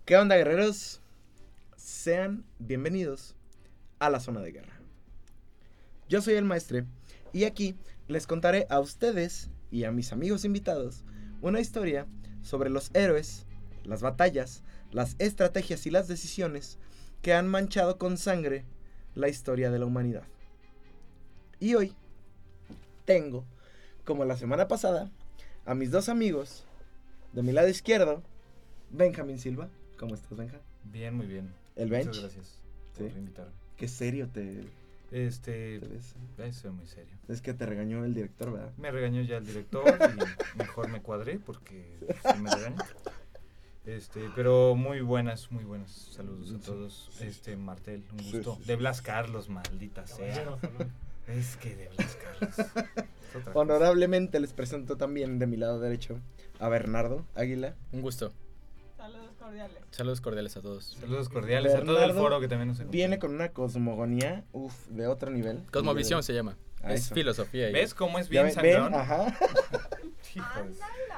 ¿Qué onda, guerreros? Sean bienvenidos a la zona de guerra. Yo soy el Maestre y aquí les contaré a ustedes y a mis amigos invitados una historia sobre los héroes, las batallas, las estrategias y las decisiones que han manchado con sangre la historia de la humanidad. Y hoy tengo, como la semana pasada, a mis dos amigos. De mi lado izquierdo, Benjamín Silva. ¿Cómo estás, Benja? Bien, muy bien. ¿El bench? Muchas gracias ¿Sí? por invitarme. Qué serio te ves. Soy muy serio. Es que te regañó el director, ¿verdad? Me regañó ya el director y mejor me cuadré porque sí me regaña. Pero muy buenas. Saludos a todos. Martel, un gusto. Sí. De Blas Carlos, maldita sea. Es que de Blas Carlos. Honorablemente les presento también de mi lado derecho a Bernardo Águila. Un gusto. Saludos cordiales a todos. Saludos cordiales a todo el Bernardo foro que también nos acompaña. Viene con una cosmogonía, de otro nivel. Cosmovisión se llama. A Es eso. filosofía. ¿Ves cómo es ¿Ya bien ven? sangrón? Ajá. Hijos.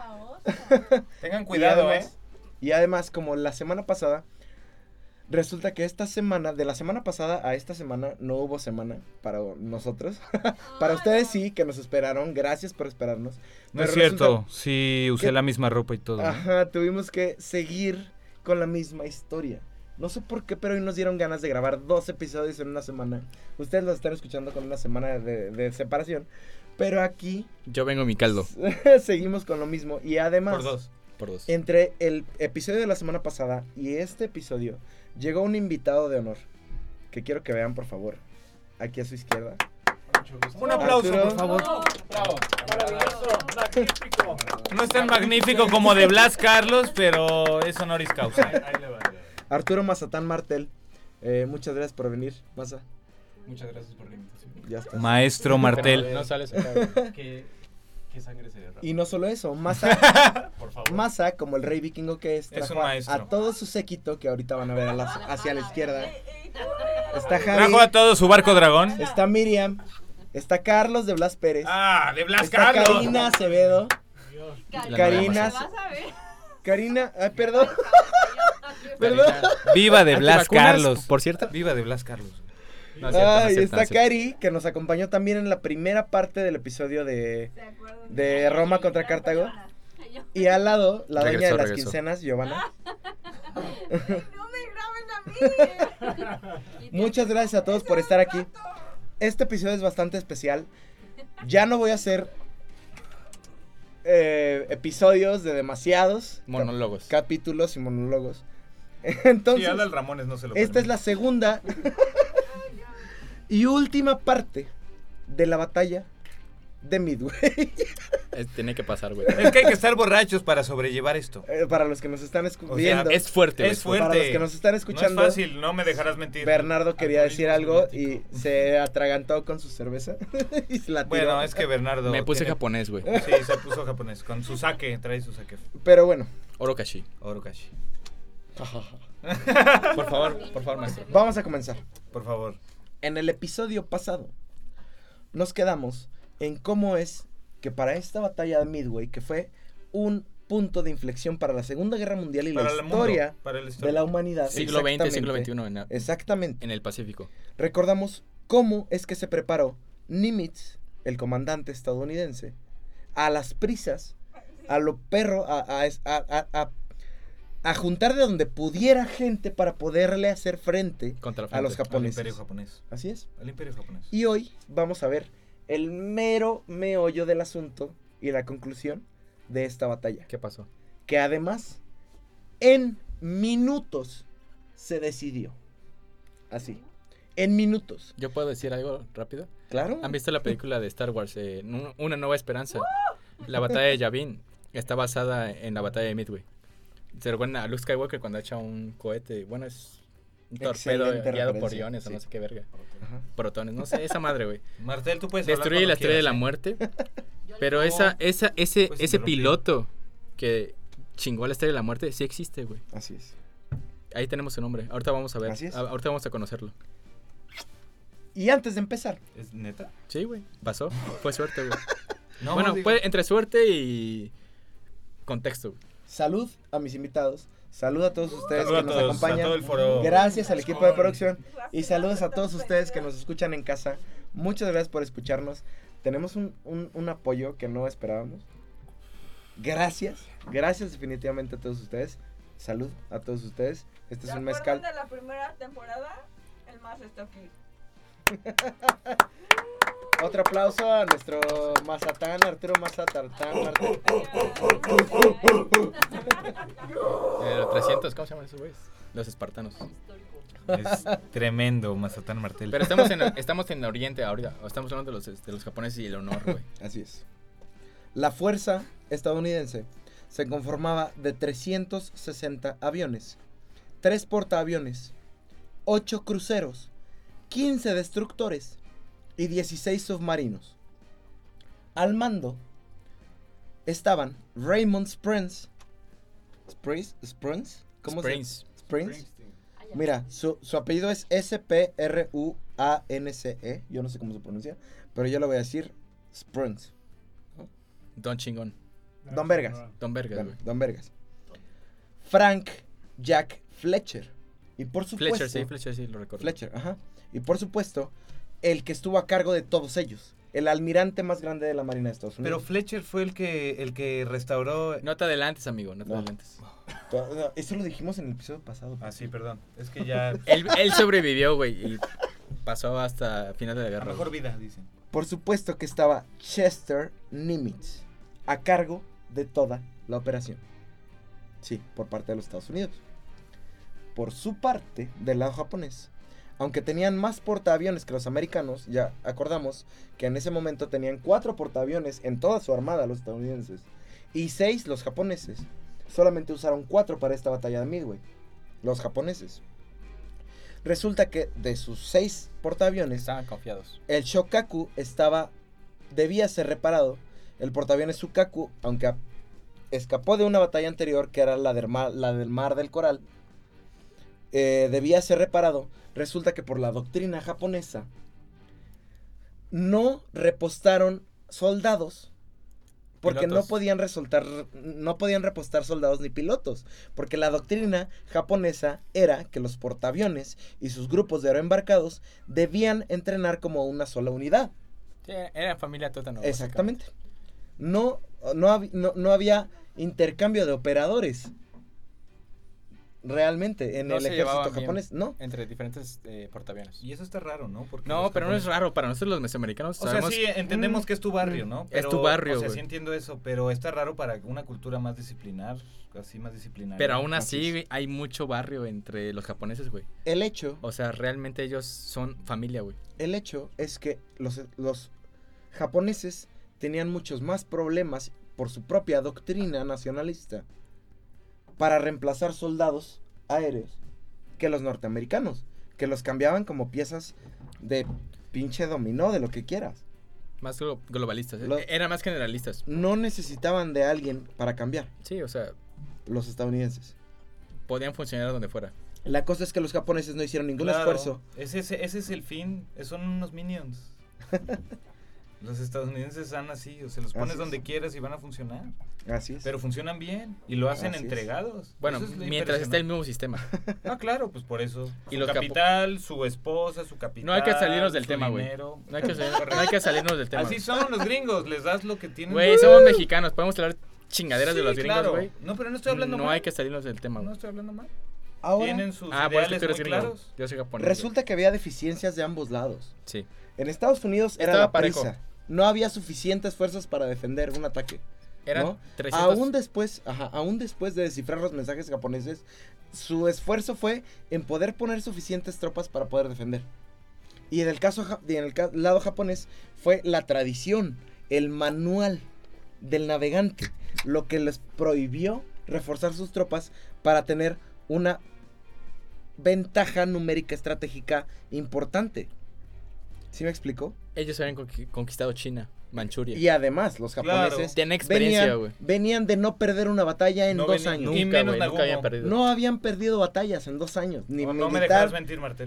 Tengan cuidado, Y además, como la semana pasada, resulta que esta semana, de la semana pasada a esta semana, no hubo semana para nosotros. Para ustedes sí, que nos esperaron. Gracias por esperarnos. No Pero es cierto, resulta sí usé que- la misma ropa y todo. ¿no? Ajá, tuvimos que seguir con la misma historia. No sé por qué, pero hoy nos dieron ganas de grabar 2 episodios en una semana. Ustedes los están escuchando con una semana de separación. Pero aquí Yo vengo en mi caldo. seguimos con lo mismo. Y además, Por dos. entre el episodio de la semana pasada y este episodio, llegó un invitado de honor. Que quiero que vean, por favor. Aquí a su izquierda. Un aplauso, Arturo. por favor. Bravo, maravilloso, magnífico. No es tan magnífico como de Blas Carlos, pero es honoris causa. Ahí le va. Arturo Mazatán Martel. Muchas gracias por venir, Maza. Muchas gracias por la invitación. Ya está. Maestro Martel. No sales acá, güey. ¿Qué sangre se derrama? Y no solo eso, Maza, Por favor. Maza, como el rey vikingo que es, Es un trajo maestro. a todo su séquito, que ahorita van a ver hacia la izquierda. Está Javi, Trajo a todo su barco dragón. está Miriam, está Carlos de Blas Pérez, Ah, de Blas está Carlos. Karina Acevedo, La Karina, nueva Karina, ay, perdón, perdón. Viva de Blas ¿Antivacunas, Carlos. por cierto? Viva de Blas Carlos. No es cierto, no es Ay, cierto, no está es cierto. Cari, que nos acompañó también en la primera parte del episodio de Roma contra Cartago. Y al lado, la doña de las Regresó. quincenas, Giovanna. No me graben a mí. Muchas gracias a todos por estar aquí. Este episodio es bastante especial. Ya no voy a hacer episodios de demasiados Monólogos. capítulos y monólogos. Sí, Entonces, Adal Ramones no se lo esta es la segunda y última parte de la batalla de Midway. Tiene que pasar, güey. Es que hay que estar borrachos para sobrellevar esto. Para los que nos están O sea, viendo, Es fuerte, Es güey. fuerte. para los que nos están escuchando, No es fácil, no me dejarás mentir. Bernardo quería decir algo y soviético. se atragantó con su cerveza y se la tiró. Bueno, es que Bernardo. Me puse tiene- japonés, güey. Sí, se puso japonés. Con su sake, trae su sake. Pero bueno, Orokashi. Orokashi. Por favor, maestro. vamos a comenzar. Por favor. En el episodio pasado nos quedamos en cómo es que para esta batalla de Midway, que fue un punto de inflexión para la Segunda Guerra Mundial y Para la el mundo, historia para la de historia. la humanidad. Siglo XX, siglo Exactamente. XXI Exactamente. en el Pacífico. Recordamos cómo es que se preparó Nimitz, el comandante estadounidense, a las prisas, a lo perro, a juntar de donde pudiera gente para poderle hacer frente Contra la a los frente. Al imperio japoneses. japonés. Así es. Al imperio japonés. Y hoy vamos a ver el mero meollo del asunto y la conclusión de esta batalla. ¿Qué pasó? Que además, en minutos se decidió. Así. En minutos. ¿Yo puedo decir algo rápido? ¿Claro? ¿Han visto la película de Star Wars, Una Nueva Esperanza? La batalla de Yavin está basada en la batalla de Midway. Se recuerda a Luke Skywalker cuando echa un cohete. Bueno, es un torpedo Excelente guiado por referencia, iones o sí. no sé qué verga. Ajá. Protones, no sé, esa madre, güey. Martel, tú puedes Destruye hablar la cuando estrella de la quieras, muerte. Pero No, ese puedes interrumpir. piloto que chingó a la estrella de la muerte sí existe, güey. Así es. Ahí tenemos su nombre. Ahorita vamos a ver. Así es. Ahorita vamos a conocerlo. Y antes de empezar, ¿Es neta? Sí, güey. Pasó. Fue suerte, güey. No, bueno, digo- fue entre suerte y contexto, güey. salud a mis invitados, Saludos a todos ustedes Saludos que a nos todos, acompañan. a todo el foro. Gracias al equipo de producción y saludos a todos ustedes que nos escuchan en casa. Muchas gracias por escucharnos. Tenemos un apoyo que no esperábamos. Gracias definitivamente a todos ustedes. Salud a todos ustedes. Este es ¿Se un acuerdan mezcal. de la primera temporada? El más está aquí. Otro aplauso a nuestro Mazatán, Arturo Mazatán. Los 300, ¿cómo se llaman esos güeyes? Los espartanos. Es tremendo, Mazatán Martel. Pero estamos en Oriente ahorita. Estamos hablando de los japoneses y el honor, güey. Así es. La fuerza estadounidense se conformaba de 360 aviones, 3 portaaviones, 8 cruceros, 15 destructores y 16 submarinos. Al mando estaban Raymond Springs. ¿Cómo se llama? Springs. Mira, su apellido es S-P-R-U-A-N-C-E. Yo no sé cómo se pronuncia, pero yo le voy a decir Springs. Don chingón. Don Vergas. Don Vergas, güey. Don Vergas. Frank Jack Fletcher. Y por supuesto... Fletcher sí, lo recuerdo. Fletcher, ajá. Y por supuesto, el que estuvo a cargo de todos ellos. El almirante más grande de la Marina de Estados Pero Unidos. Fletcher fue el que restauró. No te adelantes, amigo, no te No. adelantes. No, eso lo dijimos en el episodio pasado. Ah, sí, perdón. Es que ya. Él sobrevivió, güey, y pasó hasta final de la La guerra. mejor güey. vida, dicen. Por supuesto que estaba Chester Nimitz a cargo de toda la operación. Sí, por parte de los Estados Unidos. Por su parte, del lado japonés, aunque tenían más portaaviones que los americanos, ya acordamos que en ese momento tenían 4 portaaviones en toda su armada los estadounidenses y 6 los japoneses. Solamente usaron 4 para esta batalla de Midway, los japoneses. Resulta que de sus 6 portaaviones, Estaban confiados. el Shokaku debía ser reparado. El portaaviones Sukaku, aunque escapó de una batalla anterior, que era la del Mar del Coral, debía ser reparado. Resulta que por la doctrina japonesa no repostaron soldados. Porque no podían repostar soldados ni pilotos. Porque la doctrina japonesa era que los portaaviones y sus grupos de aeroembarcados debían entrenar como una sola unidad. Sí, era familia Tótano. Exactamente. No había intercambio de operadores. Realmente, en No el se ejército llevaban bien. japonés, no. Entre diferentes portaaviones. Y eso está raro, ¿no? Porque No, los pero no es japoneses- raro. Para nosotros los mesoamericanos O sea, sabemos... sí, entendemos que es tu barrio, ¿no? Es tu barrio, O sea, güey. sí entiendo eso, pero está raro para una cultura más disciplinar, así más disciplinaria. Pero aún Así así es. güey, hay mucho barrio entre los japoneses, güey. El hecho O sea, realmente ellos son familia, güey. es que los japoneses tenían muchos más problemas por su propia doctrina nacionalista para reemplazar soldados aéreos que los norteamericanos, que los cambiaban como piezas de pinche dominó, de lo que quieras. Más globalistas. Eran más generalistas. No necesitaban de alguien para cambiar, Sí, o sea, los estadounidenses. podían funcionar donde fuera. La cosa es que los japoneses no hicieron ningún Claro, esfuerzo. Ese es el fin, son unos minions. Los estadounidenses están así, o se los pones Así es. donde quieras y van a funcionar. Así es. Pero funcionan bien y lo hacen Así es. entregados. Bueno, Eso es lo mientras esté el impresionante. mismo sistema. Ah, claro, pues por eso. Y Su los capital, su esposa, su capital. No hay que salirnos del su tema, güey. dinero. No hay que salirnos del tema. Así son los gringos, les das lo que tienen. Güey, somos mexicanos. Podemos hablar chingaderas de Sí, los gringos, claro. güey. No, pero no estoy hablando No mal. hay que salirnos del tema, No güey. estoy hablando mal. Ahora, Tienen sus Ah, pues que ideales tú eres muy gringo. claros. Yo soy japonés. resulta que había deficiencias de ambos lados. Sí. En Estados Unidos era Estaba la parejo. prisa. No había suficientes fuerzas para defender un ataque. Eran ¿no? 300. Aún después de descifrar los mensajes japoneses, su esfuerzo fue en poder poner suficientes tropas para poder defender. Y en el lado japonés fue la tradición, el manual del navegante, lo que les prohibió reforzar sus tropas para tener una ventaja numérica estratégica importante. ¿Sí me explico? Ellos habían conquistado China, Manchuria. Y además, los Claro. japoneses Tienen experiencia, güey. venían de no perder una batalla en No 2 venían- años. Y Nunca, menos güey, nunca Nagumo. habían perdido. No habían perdido batallas en 2 años. Ni No me dejas militar, mentir, Martel.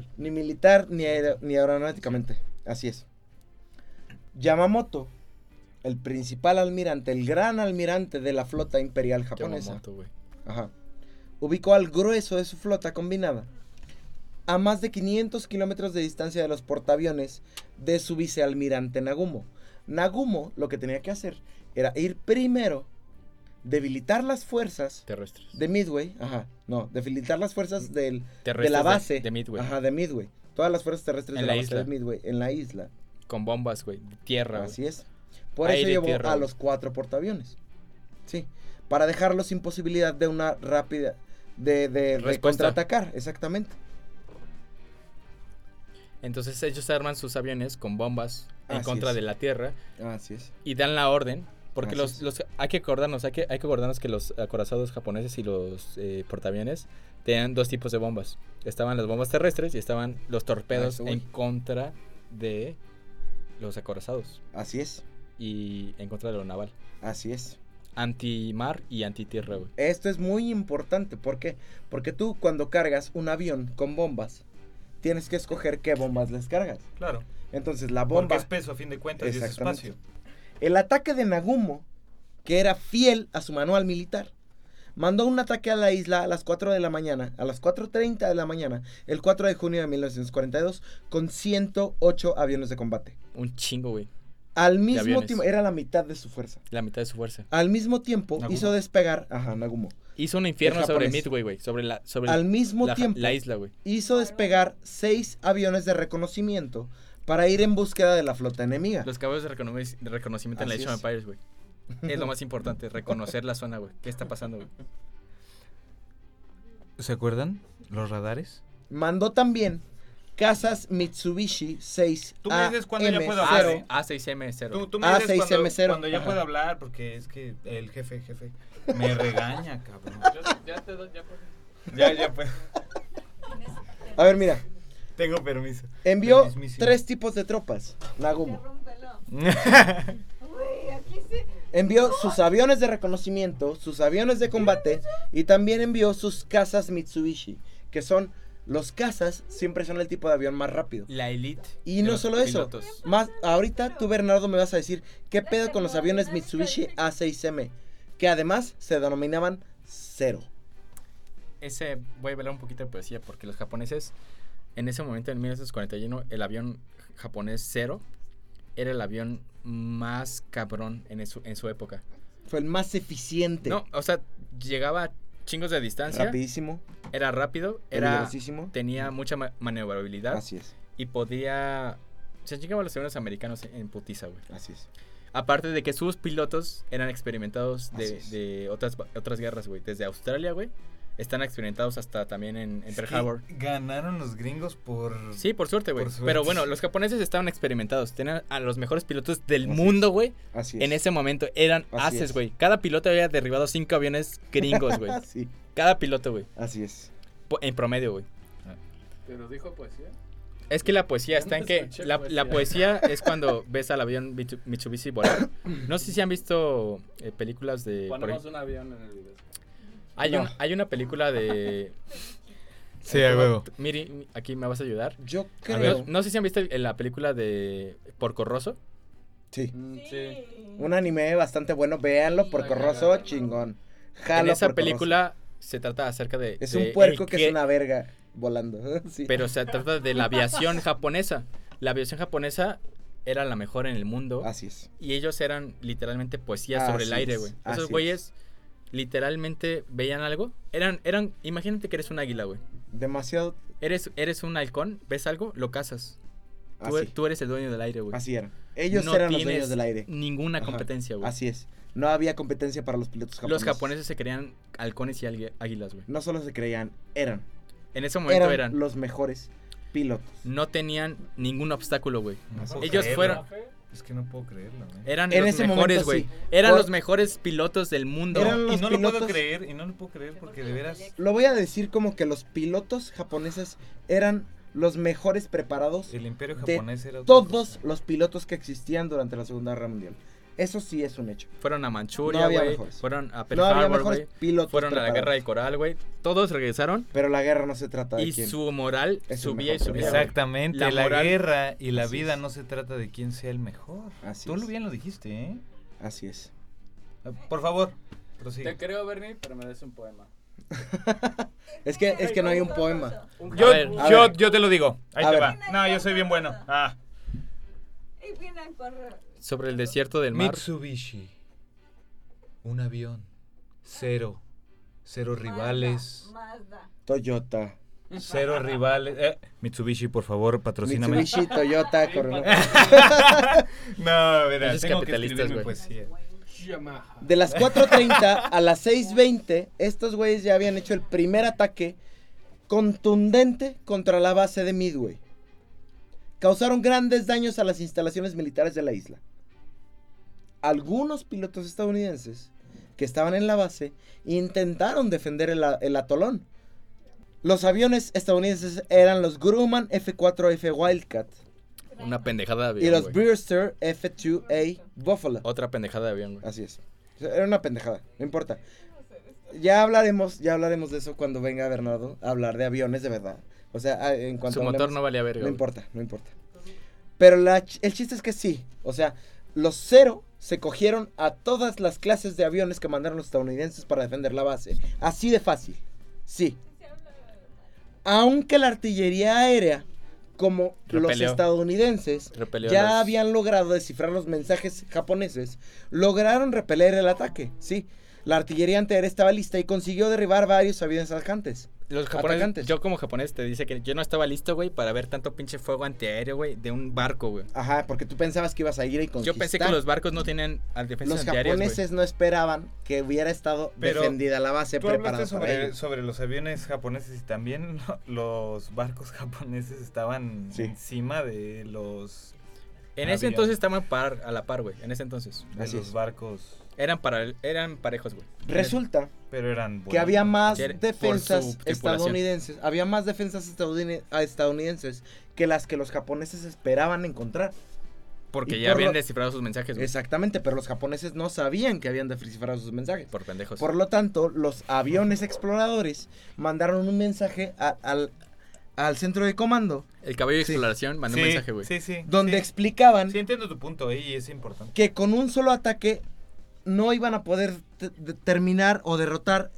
ni aeronáuticamente. Así es. Yamamoto, el principal almirante, el gran almirante de la flota imperial japonesa. Yamamoto, güey. Ajá. ubicó al grueso de su flota combinada a más de 500 kilómetros de distancia de los portaaviones de su vicealmirante Nagumo. Nagumo lo que tenía que hacer era ir primero, debilitar las fuerzas Terrestres. de Midway, debilitar las fuerzas de la Terrestres base de Midway. de Midway. Todas las fuerzas terrestres En de la la base isla. de Midway, en la isla. Con bombas, güey. De tierra, güey. Así es. Por Aire eso y llevó tierra, a güey. los 4 portaaviones. Sí. Para dejarlos sin posibilidad de una rápida. De Respuesta. contraatacar, exactamente. Entonces ellos arman sus aviones con bombas en Así contra es. de la tierra Así es. y dan la orden. Porque Así los hay que acordarnos que los acorazados japoneses y los portaaviones tenían 2 tipos de bombas. Estaban las bombas terrestres y estaban los torpedos eso voy. en contra de los acorazados Así es. y en contra de lo naval. Así es. Anti-mar y anti-tierra, güey. Esto es muy importante. ¿Por qué? Porque tú cuando cargas un avión con bombas, tienes que escoger qué bombas les cargas. Claro. Entonces la Porque bomba... es peso a fin de cuentas y es Exactamente. espacio. El ataque de Nagumo, que era fiel a su manual militar, mandó un ataque a la isla a las 4 de la mañana, a las 4:30 de la mañana, el 4 de junio de 1942, con 108 aviones de combate. Un chingo, güey. Al mismo aviones. tiempo, era la mitad de su fuerza. La mitad de su fuerza. Al mismo tiempo, Nagumo. hizo despegar, Nagumo. Hizo un infierno El sobre japonés. Midway, güey. Sobre Al mismo la, tiempo, la isla, güey. hizo despegar 6 aviones de reconocimiento para ir en búsqueda de la flota enemiga. Los caballos de reconocimiento en la Así Age of es. Empires, güey. Es lo más importante, reconocer la zona, güey. ¿Qué está pasando, güey? ¿Se acuerdan? Los radares. Mandó también cazas Mitsubishi 6 Tú me dices cuándo ya puedo hablar, ¿eh? A6M0. Tú me dices A6M0. cuando ya Ajá. pueda hablar, porque es que el jefe me regaña, cabrón. Ya te doy, ya puedes. Ya puedo. A ver, mira. Tengo permiso. Envió Del mismísimo. 3 tipos de tropas, Nagumo. Interrúmpelo. Uy, aquí sí. Envió sus aviones de reconocimiento, sus aviones de combate y también envió sus cazas Mitsubishi, que son los cazas, siempre son el tipo de avión más rápido. La elite. Y de no los solo eso, pilotos. más ahorita tú Bernardo me vas a decir qué pedo con los aviones Mitsubishi A6M, que además se denominaban cero. Voy a hablar un poquito de poesía, porque los japoneses, en ese momento, en 1941, el avión japonés 0 era el avión más cabrón en su época. Fue el más eficiente. No, o sea, llegaba a chingos de distancia, Rapidísimo, era rápido, peligrosísimo. tenía mucha maniobrabilidad Así es, y podía... Se chingaba a los aviones americanos en putiza, güey. así es. Aparte de que sus pilotos eran experimentados Así es. de otras guerras, güey. Desde Australia, güey. Están experimentados hasta también en Pearl Harbor. Ganaron los gringos por... Sí, por suerte, güey. Por suerte. Pero bueno, los japoneses estaban experimentados. Tenían a los mejores pilotos del Así mundo, güey. Así es. En ese momento eran Así ases, es. güey. Cada piloto había derribado 5 aviones gringos, güey. Sí, Cada piloto, güey. así es. En promedio, güey. ¿Pero dijo poesía? Es que la poesía Yo está no en que... escuché La poesía es cuando ves al avión Mitsubishi volar. No sé si han visto películas de... por Ponemos ejemplo, un avión en el video. No. hay una película de... Sí, a huevo. Miri, aquí me vas a ayudar. Yo A ver, creo. no sé si han visto la película de Porco Rosso. Sí. Sí. Un anime bastante bueno, véanlo, Porco Rosso, chingón. Jalo En esa Porco película se trata acerca de... Rosso. Es de un puerco el que es una verga volando. Sí. Pero se trata de la aviación japonesa. La aviación japonesa era la mejor en el mundo. Así es. Y ellos eran literalmente poesía sobre el Así aire, es, güey. así Esos es. güeyes literalmente veían algo. Imagínate que eres un águila, güey. Demasiado. Eres un halcón, ves algo, lo cazas. Así, Tú eres el dueño del aire, güey. así era. Ellos No eran los tienes dueños del aire. ninguna Ajá, competencia, güey. Así es. No había competencia para los pilotos japoneses. Los japoneses se creían halcones y águilas, güey. No solo se creían, eran. En ese momento Eran eran. los mejores pilotos. No tenían ningún obstáculo, güey. No puedo Ellos creerlo. fueron- Es que no puedo creerlo, ¿eh? Eran En los ese mejores, momento, güey. sí. Eran Por- los mejores pilotos del mundo. Eran Y los no lo puedo pilotos- creer, y no lo puedo creer porque de veras... Lo voy a decir como que los pilotos japoneses eran los mejores preparados El imperio de japonés era otra todos cosa. los pilotos que existían durante la Segunda Guerra Mundial. Eso sí es un hecho. Fueron a No Manchuria, había güey. mejores. Fueron a Pearl No había Harbor, mejores güey. pilotos Fueron a la preparados. guerra del Coral, güey. Todos regresaron Pero la guerra no se trata de y quién. su moral Es el subía y mejor subía. peleador. güey. Exactamente, La la, moral- guerra y la Así vida es. no se trata de quién sea el mejor. Así Tú es. lo bien lo dijiste, ¿eh? Así es. Por favor, prosigue. Te creo, Bernie, pero me des un poema. Es que no hay un poema. Yo, A ver, a yo, ver. yo te lo digo. Ahí A te ver. va. No, yo soy bien bueno. Y vienen por... Sobre el desierto del mar. Mitsubishi. Un avión. Cero rivales. Mazda. Toyota. Cero rivales. Mitsubishi, por favor, patrocíname. Mitsubishi, Toyota, Corona. No, verás, Esos tengo que capitalistas, escribir mi güey. poesía. Yamaha. De las 4:30 a las 6:20, estos güeyes ya habían hecho el primer ataque contundente contra la base de Midway. Causaron grandes daños a las instalaciones militares de la isla. Algunos pilotos estadounidenses que estaban en la base intentaron defender el atolón. Los aviones estadounidenses eran los Grumman F-4F Wildcat Una pendejada de y avión, los güey. Brewster F-2A Buffalo. Otra pendejada de avión, güey. Así es. O sea, era una pendejada, no importa. Ya hablaremos de eso cuando venga Bernardo a hablar de aviones de verdad. O sea, en cuanto Su motor hablemos, no valía verga, no güey. importa, no importa. Pero el chiste es que sí. O sea, los Cero se cogieron a todas las clases de aviones que mandaron los estadounidenses para defender la base. Así de fácil. Sí. Aunque la artillería aérea, como los Repelió. estadounidenses, Repelió ya los- habían logrado descifrar los mensajes japoneses, lograron repeler el ataque. Sí. La artillería antiaérea estaba lista y consiguió derribar varios aviones atacantes. Los japoneses, Atacantes. yo como japonés te dice que yo no estaba listo, güey, para ver tanto pinche fuego antiaéreo, güey, de un barco, güey. Ajá, porque tú pensabas que ibas a ir y conquistar. Yo pensé que los barcos no tienen defensas Los antiaéreas, güey. japoneses no esperaban que hubiera estado Pero defendida la base Tú preparada hablaste para ello. sobre los aviones japoneses y también los barcos japoneses estaban Sí. encima de los En ese aviones, entonces estaban a la par, güey, en ese entonces. de Así los es. barcos, Eran parejos, güey. Resulta pero eran que había bonitos. más Por su defensas tripulación. estadounidenses, había más defensas estadounidenses que las que los japoneses esperaban encontrar. Porque Y ya por habían lo- descifrado sus mensajes, güey. Exactamente, pero los japoneses no sabían que habían descifrado sus mensajes. Por pendejos. Por lo tanto, los aviones exploradores mandaron un mensaje al centro de comando El caballo de Sí. exploración mandó Sí, un mensaje, güey. Sí, sí. donde sí. explicaban Sí, entiendo tu punto y es importante. que con un solo ataque no iban a poder terminar o derrotar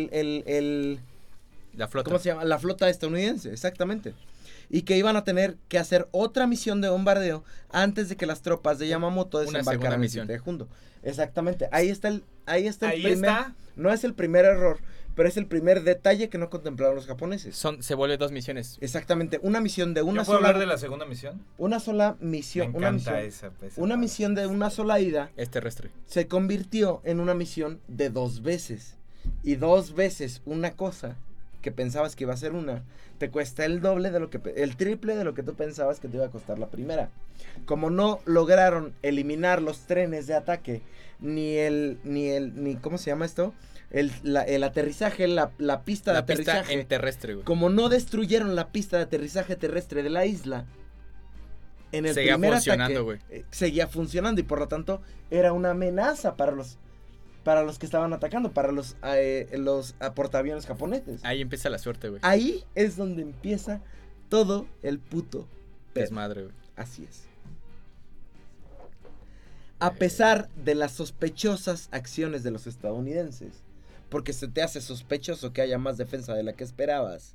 La flota. ¿cómo se llama? La flota estadounidense, exactamente. Y que iban a tener que hacer otra misión de bombardeo antes de que las tropas de Yamamoto Una segunda desembarcaran el misión. 7 de junio. Exactamente. Ahí está el Ahí primer, está. no es el primer error, pero es el primer detalle que no contemplaron los japoneses. Se vuelve 2 misiones. Exactamente, una misión de ¿Yo una puedo sola hablar de la segunda misión? una sola misión, Me una encanta misión, esa una parte. misión de una sola ida Es terrestre. se convirtió en una misión de 2 veces. Y 2 veces una cosa que pensabas que iba a ser una, te cuesta el doble de lo que, el triple de lo que tú pensabas que te iba a costar la primera. Como no lograron eliminar los trenes de ataque, ni ¿cómo se llama esto? El aterrizaje, la pista de La pista aterrizaje. en terrestre, güey. Como no destruyeron la pista de aterrizaje terrestre de la isla, en el Seguía primer funcionando, ataque, güey. seguía funcionando y por lo tanto era una amenaza para los que estaban atacando, para los portaaviones japoneses. Ahí empieza la suerte, güey. Ahí es donde empieza todo el puto pedo. Desmadre, güey. Así es. A pesar de las sospechosas acciones de los estadounidenses, porque se te hace sospechoso que haya más defensa de la que esperabas,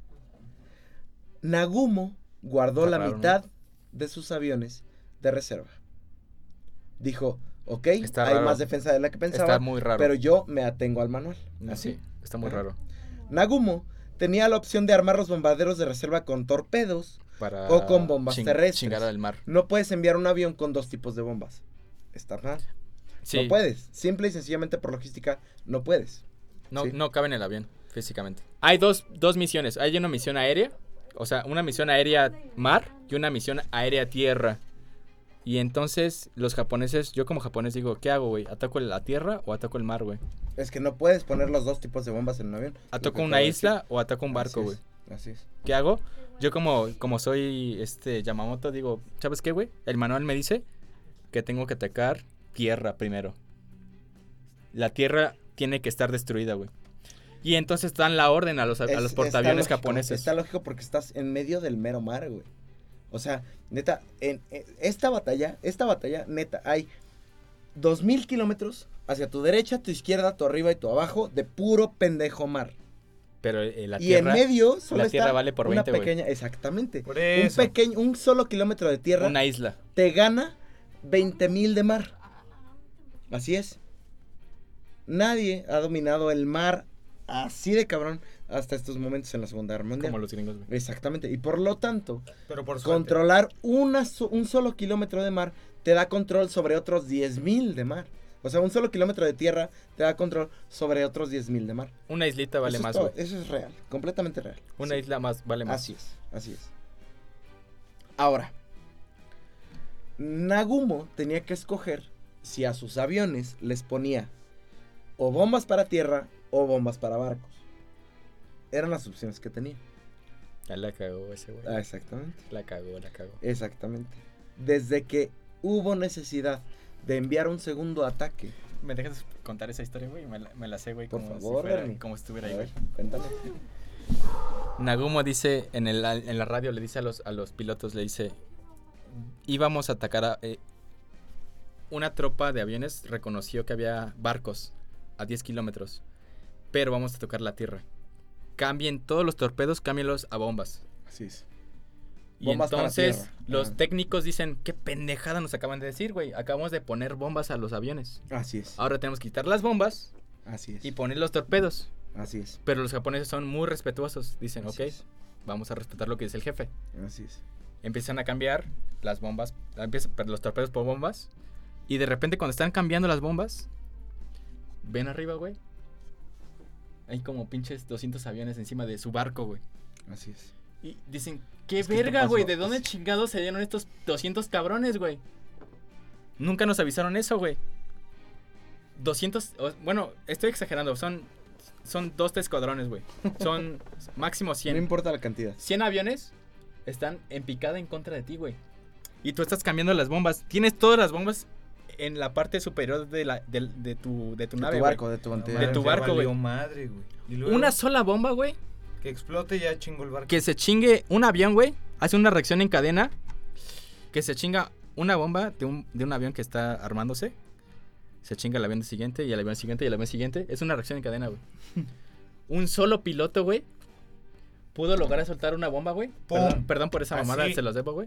Nagumo guardó Está la raro, ¿no? mitad de sus aviones de reserva. Dijo, ok, Está hay raro. más defensa de la que pensaba, Está muy raro. pero yo me atengo al manual. Sí, está muy Ajá. raro. Nagumo tenía la opción de armar los bombarderos de reserva con torpedos. Para O con bombas terrestres. Chingar al mar. No puedes enviar un avión con 2 tipos de bombas. Está mal. Sí. No puedes. Simple y sencillamente por logística, no puedes. No, Sí. no cabe en el avión, físicamente. Hay dos misiones. Hay una misión aérea, o sea, una misión aérea mar y una misión aérea tierra. Y entonces los japoneses, yo como japonés digo, ¿qué hago, güey? ¿Ataco la tierra o ataco el mar, güey? Es que no puedes poner los 2 tipos de bombas en un avión. ¿Ataco Lo que una acabo de isla o ataco un decir. barco, güey? Así es. ¿Qué hago? Yo como soy Yamamoto, digo, ¿sabes qué, güey? El manual me dice que tengo que atacar tierra primero. La tierra tiene que estar destruida, güey. Y entonces dan la orden a los Está portaaviones lógico, japoneses. Está lógico porque estás en medio del mero mar, güey. O sea, neta, en esta batalla, neta, hay 2000 kilómetros hacia tu derecha, tu izquierda, tu arriba y tu abajo de puro pendejo mar. Pero la Y en tierra, medio solo la tierra está vale por una 20, güey. pequeña, exactamente. Por eso. Un solo kilómetro de tierra una isla. te gana 20,000 de mar. Así es. Nadie ha dominado el mar así de cabrón hasta estos momentos en la Segunda Guerra Mundial. Como los gringos, güey. Exactamente. Y por lo tanto, Pero por suerte. controlar un solo kilómetro de mar te da control sobre otros 10,000 de mar. O sea, un solo kilómetro de tierra te da control sobre otros 10,000 de mar. Una islita vale Eso es más, todo, güey. eso es real, completamente real. Una Sí. isla más vale más. Así es, así es. Ahora, Nagumo tenía que escoger si a sus aviones les ponía o bombas para tierra o bombas para barcos. Eran las opciones que tenía. Ya la cagó ese, güey. Exactamente. La cagó, la cagó. Exactamente. Desde que hubo necesidad de enviar un segundo ataque. ¿Me dejas contar esa historia, güey? Me la sé, güey. Por como favor, si fuera, Bernie. como si estuviera A ahí, ver, güey. cuéntame. Nagumo dice en la radio, le dice a los pilotos, le dice, íbamos a atacar a... una tropa de aviones reconoció que había barcos a 10 kilómetros, pero vamos a tocar la tierra. Cambien todos los torpedos, cámbienlos a bombas. Así es. Y Bombas para entonces tierra. los Ajá. técnicos dicen, qué pendejada nos acaban de decir, güey. Acabamos de poner bombas a los aviones. Así es. Ahora tenemos que quitar las bombas Así es. y poner los torpedos. Así es. Pero los japoneses son muy respetuosos. Dicen, Así ok, es. vamos a respetar lo que dice el jefe. Así es. Empiezan a cambiar las bombas, los torpedos por bombas. Y de repente cuando están cambiando las bombas, ven arriba, güey. Hay como pinches 200 aviones encima de su barco, güey. Así es. Y dicen, qué Es que esto verga, güey. pasó ¿De dónde así. chingados se dieron estos 200 cabrones, güey? Nunca nos avisaron eso, güey. 200, bueno, estoy exagerando. Son 2, 3 escuadrones, güey. Son máximo 100. No importa la cantidad. 100 aviones están en picada en contra de ti, güey. Y tú estás cambiando las bombas. Tienes todas las bombas en la parte superior de tu De nave, tu barco, güey. de tu No ante- de tu mames, ya barco, güey. valió madre, güey. Y luego, Una sola bomba, güey. que explote ya chingo el barco. Que se chingue un avión, güey. Hace una reacción en cadena. Que se chinga una bomba de un avión que está armándose. Se chinga el avión siguiente y el avión siguiente y el avión siguiente. Es una reacción en cadena, güey. Un solo piloto, güey, pudo lograr soltar una bomba, güey. ¡Pum! Perdón por esa mamada, Así. se los debo, güey.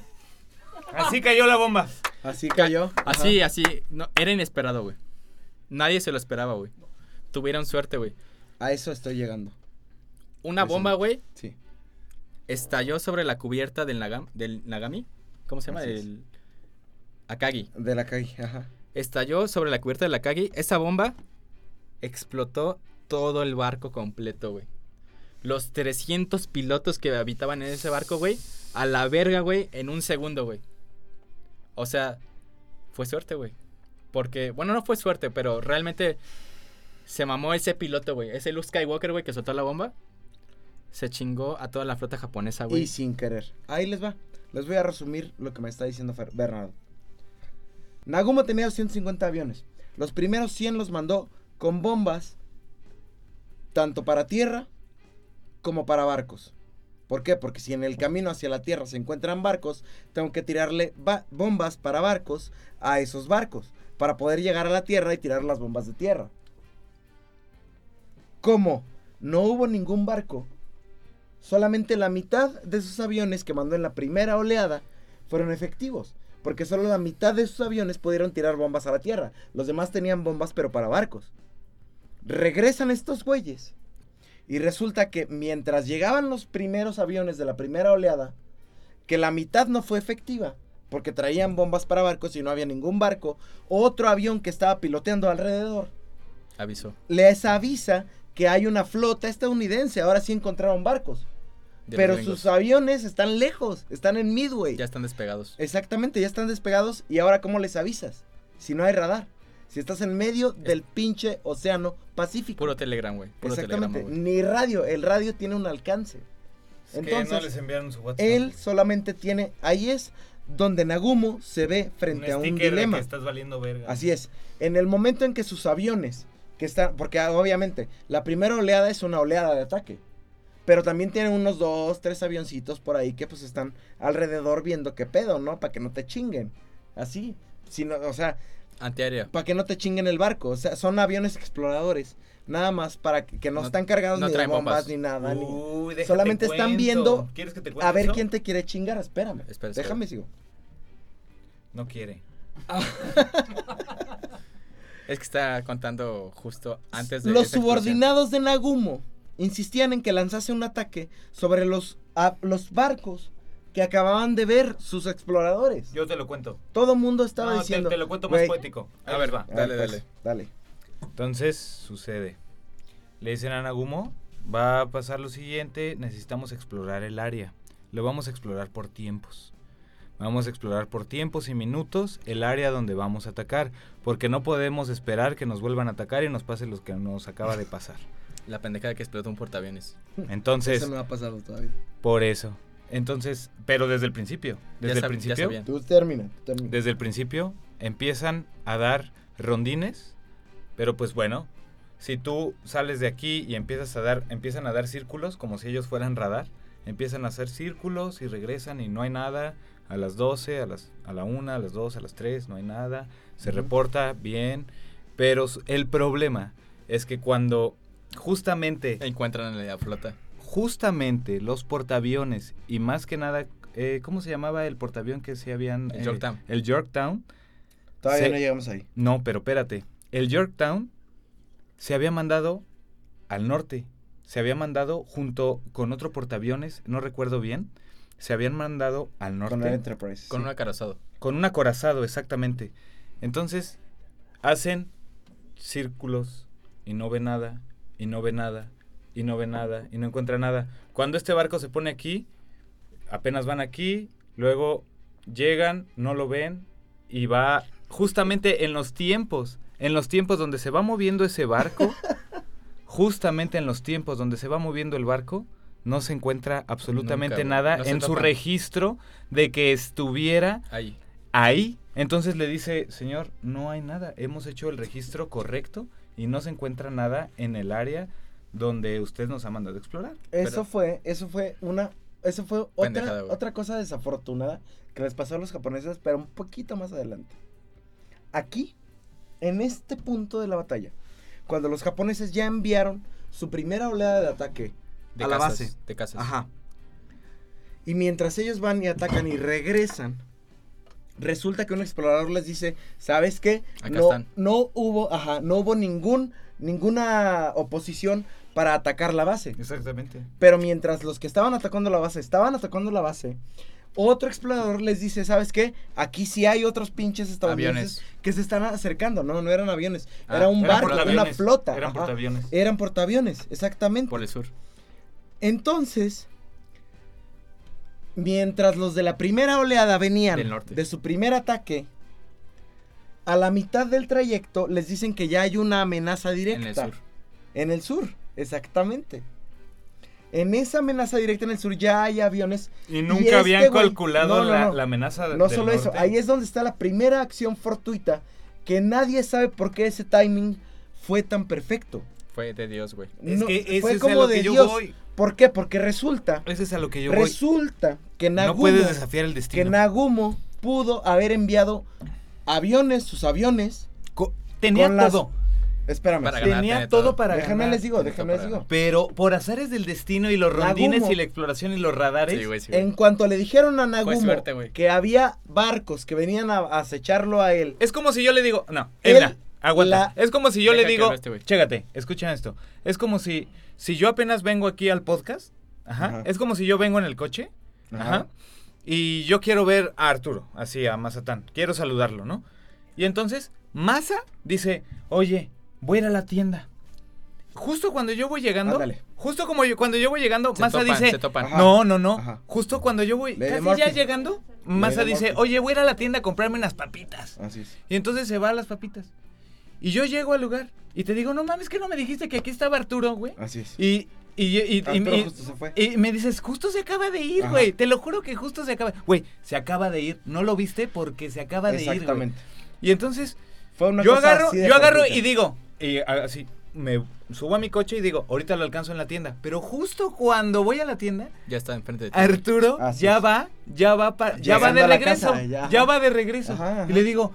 Así cayó la bomba. Así cayó. Así, no, era inesperado, güey. Nadie se lo esperaba, güey. Tuvieron suerte, güey. A eso estoy llegando. Una bomba, güey, Sí. estalló sobre la cubierta del Nagami. ¿Cómo se llama? Así es. El Akagi. De la calle, ajá. Estalló sobre la cubierta del Akagi. Esa bomba explotó todo el barco completo, güey. Los 300 pilotos que habitaban en ese barco, güey, a la verga, güey, en un segundo, güey. O sea, fue suerte, güey. Porque, bueno, no fue suerte, pero realmente se mamó ese piloto, güey. Ese Luke Skywalker, güey, que soltó la bomba. Se chingó a toda la flota japonesa, güey. Y sin querer. Ahí les va. Les voy a resumir lo que me está diciendo Bernardo. Nagumo tenía 250 aviones. Los primeros 100 los mandó con bombas tanto para tierra como para barcos. ¿Por qué? Porque si en el camino hacia la tierra se encuentran barcos, tengo que tirarle bombas para barcos a esos barcos para poder llegar a la tierra y tirar las bombas de tierra. Como no hubo ningún barco, solamente la mitad de sus aviones que mandó en la primera oleada fueron efectivos. Porque solo la mitad de sus aviones pudieron tirar bombas a la tierra. Los demás tenían bombas pero para barcos. Regresan estos güeyes. Y resulta que mientras llegaban los primeros aviones de la primera oleada, que la mitad no fue efectiva. Porque traían bombas para barcos y no había ningún barco. Otro avión que estaba piloteando alrededor Avisó. les avisa que hay una flota estadounidense. Ahora sí encontraron barcos. de Pero los gringos. sus aviones están lejos, están en Midway. Ya están despegados. Exactamente, ya están despegados. ¿Y ahora cómo les avisas? Si no hay radar. Si estás en medio del pinche océano Pacífico. Puro Telegram, güey. Puro Exactamente. Telegrama, güey. Ni radio. El radio tiene un alcance. Es que Entonces, no les enviaron su WhatsApp. Él solamente tiene... Ahí es donde Nagumo se ve frente a un sticker de dilema. que estás valiendo verga. Así es. En el momento en que sus aviones, que están, porque obviamente la primera oleada es una oleada de ataque, pero también tienen unos 2, 3 avioncitos por ahí que pues están alrededor viendo qué pedo, ¿no? Para que no te chinguen. Así. Si no, o sea, Antiaérea. para que no te chinguen el barco. O sea, son aviones exploradores. Nada más para que no No- están cargados no ni de traen bombas bombas. ni nada. Uy, déjate Solamente están cuento. viendo ¿Quieres que te cuente A ver eso? quién te quiere chingar. Espérame. Espera. Déjame sigo. No quiere. Es que está contando justo antes de Los esa explosión. subordinados de Nagumo insistían en que lanzase un ataque sobre los barcos que acababan de ver sus exploradores. Yo te lo cuento. Todo el mundo estaba No, diciendo. te lo cuento más güey, poético. Ahí A les ver, va. dale, pues, dale. Dale. Entonces, sucede. Le dicen a Nagumo, va a pasar lo siguiente, necesitamos explorar el área. Lo vamos a explorar por tiempos. Vamos a explorar por tiempos y minutos el área donde vamos a atacar, porque no podemos esperar que nos vuelvan a atacar y nos pase lo que nos acaba de pasar. La pendejada que explotó un portaaviones. Entonces, Eso no ha pasado todavía. por eso. Entonces, pero desde el principio, Ya sabían. Tú termina. desde el principio empiezan a dar rondines, pero pues bueno, si tú sales de aquí y empiezan a dar círculos como si ellos fueran radar, empiezan a hacer círculos y regresan y no hay nada, a las 12, a la 1, a las 2, a las 3, no hay nada, se reporta bien, pero el problema es que cuando justamente Encuentran en la flota. los portaaviones y más que nada, ¿cómo se llamaba el portaavión que se habían? El Yorktown. El Yorktown. Todavía Se- no llegamos ahí. No, pero espérate. El Yorktown se había mandado al norte. Se había mandado junto con otro portaaviones, no recuerdo bien. Se habían mandado al norte. Con el Enterprise. Con sí. un acorazado. Con un acorazado, exactamente. Entonces, hacen círculos y no ve nada, y no ve nada, y no ve nada, y no encuentra nada. Cuando este barco se pone aquí, apenas van aquí, luego llegan, no lo ven, y va justamente en los tiempos donde se va moviendo ese barco, justamente en los tiempos donde se va moviendo el barco, no se encuentra absolutamente Nunca, güey. nada No se en su topan. registro de que estuviera Ahí. ahí. Entonces le dice, señor, no hay nada, hemos hecho el registro correcto y no se encuentra nada en el área donde usted nos ha mandado a explorar. Eso fue Pendejada, güey. otra cosa desafortunada que les pasó a los japoneses, pero un poquito más adelante. Aquí, en este punto de la batalla, cuando los japoneses ya enviaron su primera oleada de ataque De a la casas, base. De casas. Ajá. Y mientras ellos van y atacan y regresan, resulta que un explorador les dice, ¿sabes qué? Acá están. No hubo ninguna oposición para atacar la base. Exactamente. Pero mientras los que estaban atacando la base, otro explorador les dice, ¿sabes qué? Aquí sí hay otros pinches estadounidenses Aviones. que se están acercando. No eran aviones. Ah, era un eran barco, una portaaviones, flota. Eran Ajá. portaaviones. Eran portaaviones, exactamente. Por el sur. Entonces, mientras los de la primera oleada venían Del norte. de su primer ataque, a la mitad del trayecto les dicen que ya hay una amenaza directa. En el sur. En el sur, exactamente. En esa amenaza directa en el sur ya hay aviones. Y Y nunca este habían güey- calculado no. la amenaza No del solo eso, norte. ahí es donde está la primera acción fortuita que nadie sabe por qué ese timing fue tan perfecto. Fue de Dios, güey. Es No, que ese fue es como a lo de que yo Dios. voy. ¿Por qué? Porque resulta Ese es a lo que yo voy. que No Nagumo, puedes desafiar el que destino. Nagumo pudo haber enviado sus aviones. Tenía con las- todo. Espérame. Para ganar, Tenía tiene todo todo. para Déjame ganar. les digo. Pero por azares del destino y los rondines Nagumo. y la exploración y los radares. Sí, güey, sí, güey. En cuanto le dijeron a Nagumo suerte, güey. que había barcos que venían a acecharlo a él, Es como si yo le digo, no, Él, mira, aguanta. la- Es como si yo Deja le que digo, hable este güey. chécate, escucha esto. Es como si yo apenas vengo aquí al podcast, Ajá. es como si yo vengo en el coche, Ajá. y yo quiero ver a Arturo, así a Mazatán, quiero saludarlo, ¿no? Y entonces, Maza dice, oye, voy a ir a la tienda. Justo cuando yo voy llegando, Ándale. cuando yo voy llegando, Se Maza topan, dice, se topan. Ajá. no. Ajá. Justo cuando yo voy, Ley de casi ya Murphy. llegando, Maza de dice, Murphy. oye, voy a ir a la tienda a comprarme unas papitas. Así es. Y entonces se va a las papitas. Y yo llego al lugar y te digo, no mames, que no me dijiste que aquí estaba Arturo, güey. Así es. Y Arturo justo se fue. y me dices, justo se acaba de ir, Ajá. güey. Te lo juro que justo se acaba. Güey, se acaba de ir. No lo viste porque se acaba de ir, güey. Exactamente. Y entonces Fue una yo cosa agarro, así de yo agarro fortuita. y digo, y así, me subo a mi coche y digo, ahorita lo alcanzo en la tienda. Pero justo cuando voy a la tienda, Ya está enfrente de ti. Arturo Así ya es. va de Llegando a la regreso. casa, ya. Ya va de regreso. Ajá, ajá. Y le digo,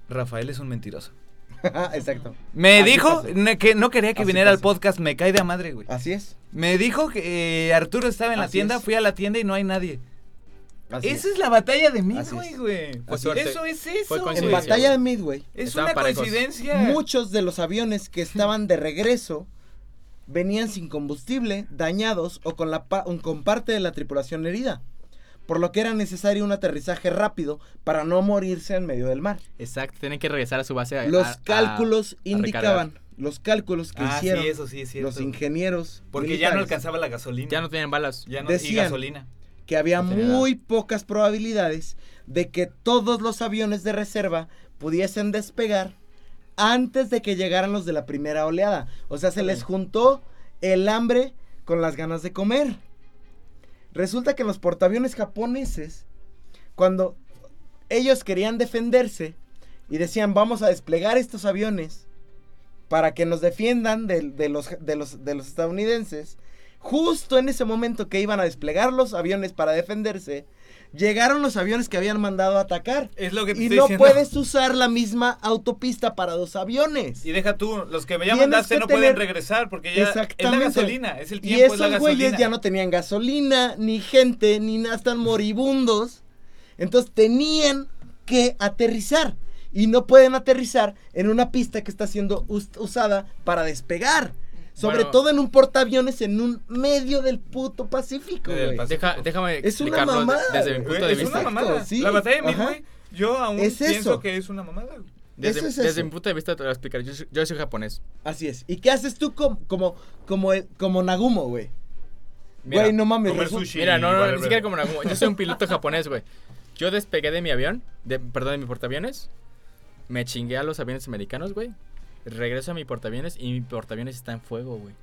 Rafael es un mentiroso. Exacto. Me Así dijo pasó. que no quería que Así viniera al pasó. podcast, me cae de madre, güey. Así es. Me dijo que Arturo estaba en la Así tienda, es. fui a la tienda y no hay nadie. Así Esa es la batalla de Así Midway, es. güey. Fue suerte. Eso es Fue eso, En coincidencia, güey. batalla de Midway, Es Estaban una parejos. coincidencia. muchos de los aviones que estaban de regreso venían sin combustible, dañados o con parte de la tripulación herida, por lo que era necesario un aterrizaje rápido para no morirse en medio del mar. Exacto, tienen que regresar a su base. Los cálculos a indicaban, los cálculos que Ah, hicieron sí, eso sí es cierto. los ingenieros Porque ya militares, no alcanzaba la gasolina. Ya no tienen balas. Ya no, y Decían- gasolina. que había No tenía muy pocas probabilidades de que todos los aviones de reserva pudiesen despegar antes de que llegaran los de la primera oleada. O sea, se les juntó el hambre con las ganas de comer. Resulta que los portaaviones japoneses, cuando ellos querían defenderse y decían vamos a desplegar estos aviones para que nos defiendan de los estadounidenses, justo en ese momento que iban a desplegar los aviones para defenderse, llegaron los aviones que habían mandado a atacar. Es lo que te Y estoy no diciendo. puedes usar la misma autopista para dos aviones. Y deja tú, los que ya Tienes mandaste que no tener- pueden regresar porque ya es la Exactamente. gasolina, es el Y tiempo, es la esos güeyes gasolina. ya no tenían gasolina, ni gente, ni nada, están moribundos. Entonces tenían que aterrizar. Y no pueden aterrizar en una pista que está siendo usada para despegar. Sobre Bueno. todo en un portaaviones en un medio del puto Pacífico, Del güey. Pacífico. Déjame Es una explicarlo mamada, desde mi güey. punto de Es vista. una mamada. sí, La batalla de ajá. Midway, yo aún Es pienso eso. que es una mamada. güey. Desde, Eso es desde eso. mi punto de vista te lo voy a explicar. Yo soy japonés. Así es. ¿Y qué haces tú como Nagumo, güey? Mira, Güey, no mames. comer resulta- sushi. Mira, no, whatever. ni siquiera como Nagumo. Yo soy un piloto japonés, güey. Yo despegué de mi avión, perdón, de mi portaaviones. Me chingué a los aviones americanos, güey. Regreso a mi portaaviones y mi portaaviones está en fuego, güey.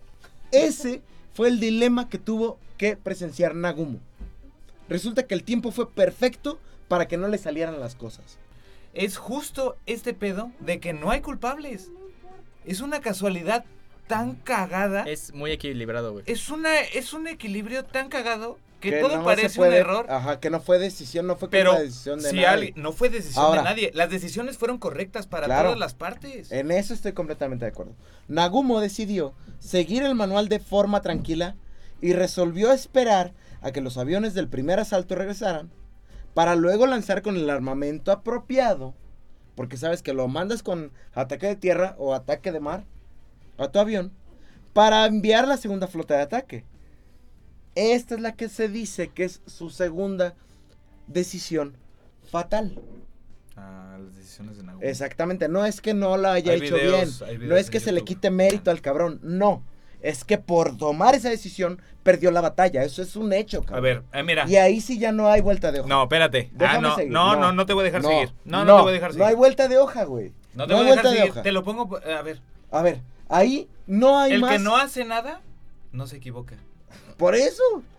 Ese fue el dilema que tuvo que presenciar Nagumo. Resulta que el tiempo fue perfecto para que no le salieran las cosas. Es justo este pedo de que no hay culpables. Es una casualidad tan cagada. Es muy equilibrado, güey. Es un equilibrio tan cagado que no todo se parece puede- un error. Ajá, que no fue decisión, no fue Pero culpa de decisión de si nadie. alguien, no fue decisión Ahora. de nadie. Las decisiones fueron correctas para Claro. todas las partes. En eso estoy completamente de acuerdo. Nagumo decidió seguir el manual de forma tranquila y resolvió esperar a que los aviones del primer asalto regresaran para luego lanzar con el armamento apropiado, porque sabes que lo mandas con ataque de tierra o ataque de mar a tu avión para enviar la segunda flota de ataque. Esta es la que se dice que es su segunda decisión fatal. Ah, las decisiones de Nagumo. Exactamente, no es que no la haya Hay hecho videos, bien, hay videos no es en que se le YouTube. quite mérito al cabrón, no, es que por tomar esa decisión perdió la batalla, eso es un hecho, cabrón. A ver, mira. Y ahí sí ya no hay vuelta de hoja. No, espérate. Déjame no, seguir. no te voy a dejar No, seguir. No te voy a dejar seguir. No hay vuelta de hoja, güey. No te no voy hay a dejar vuelta de seguir. hoja. Te lo pongo, a ver. A ver, ahí no hay El más. que no hace nada, no se equivoca. Por eso.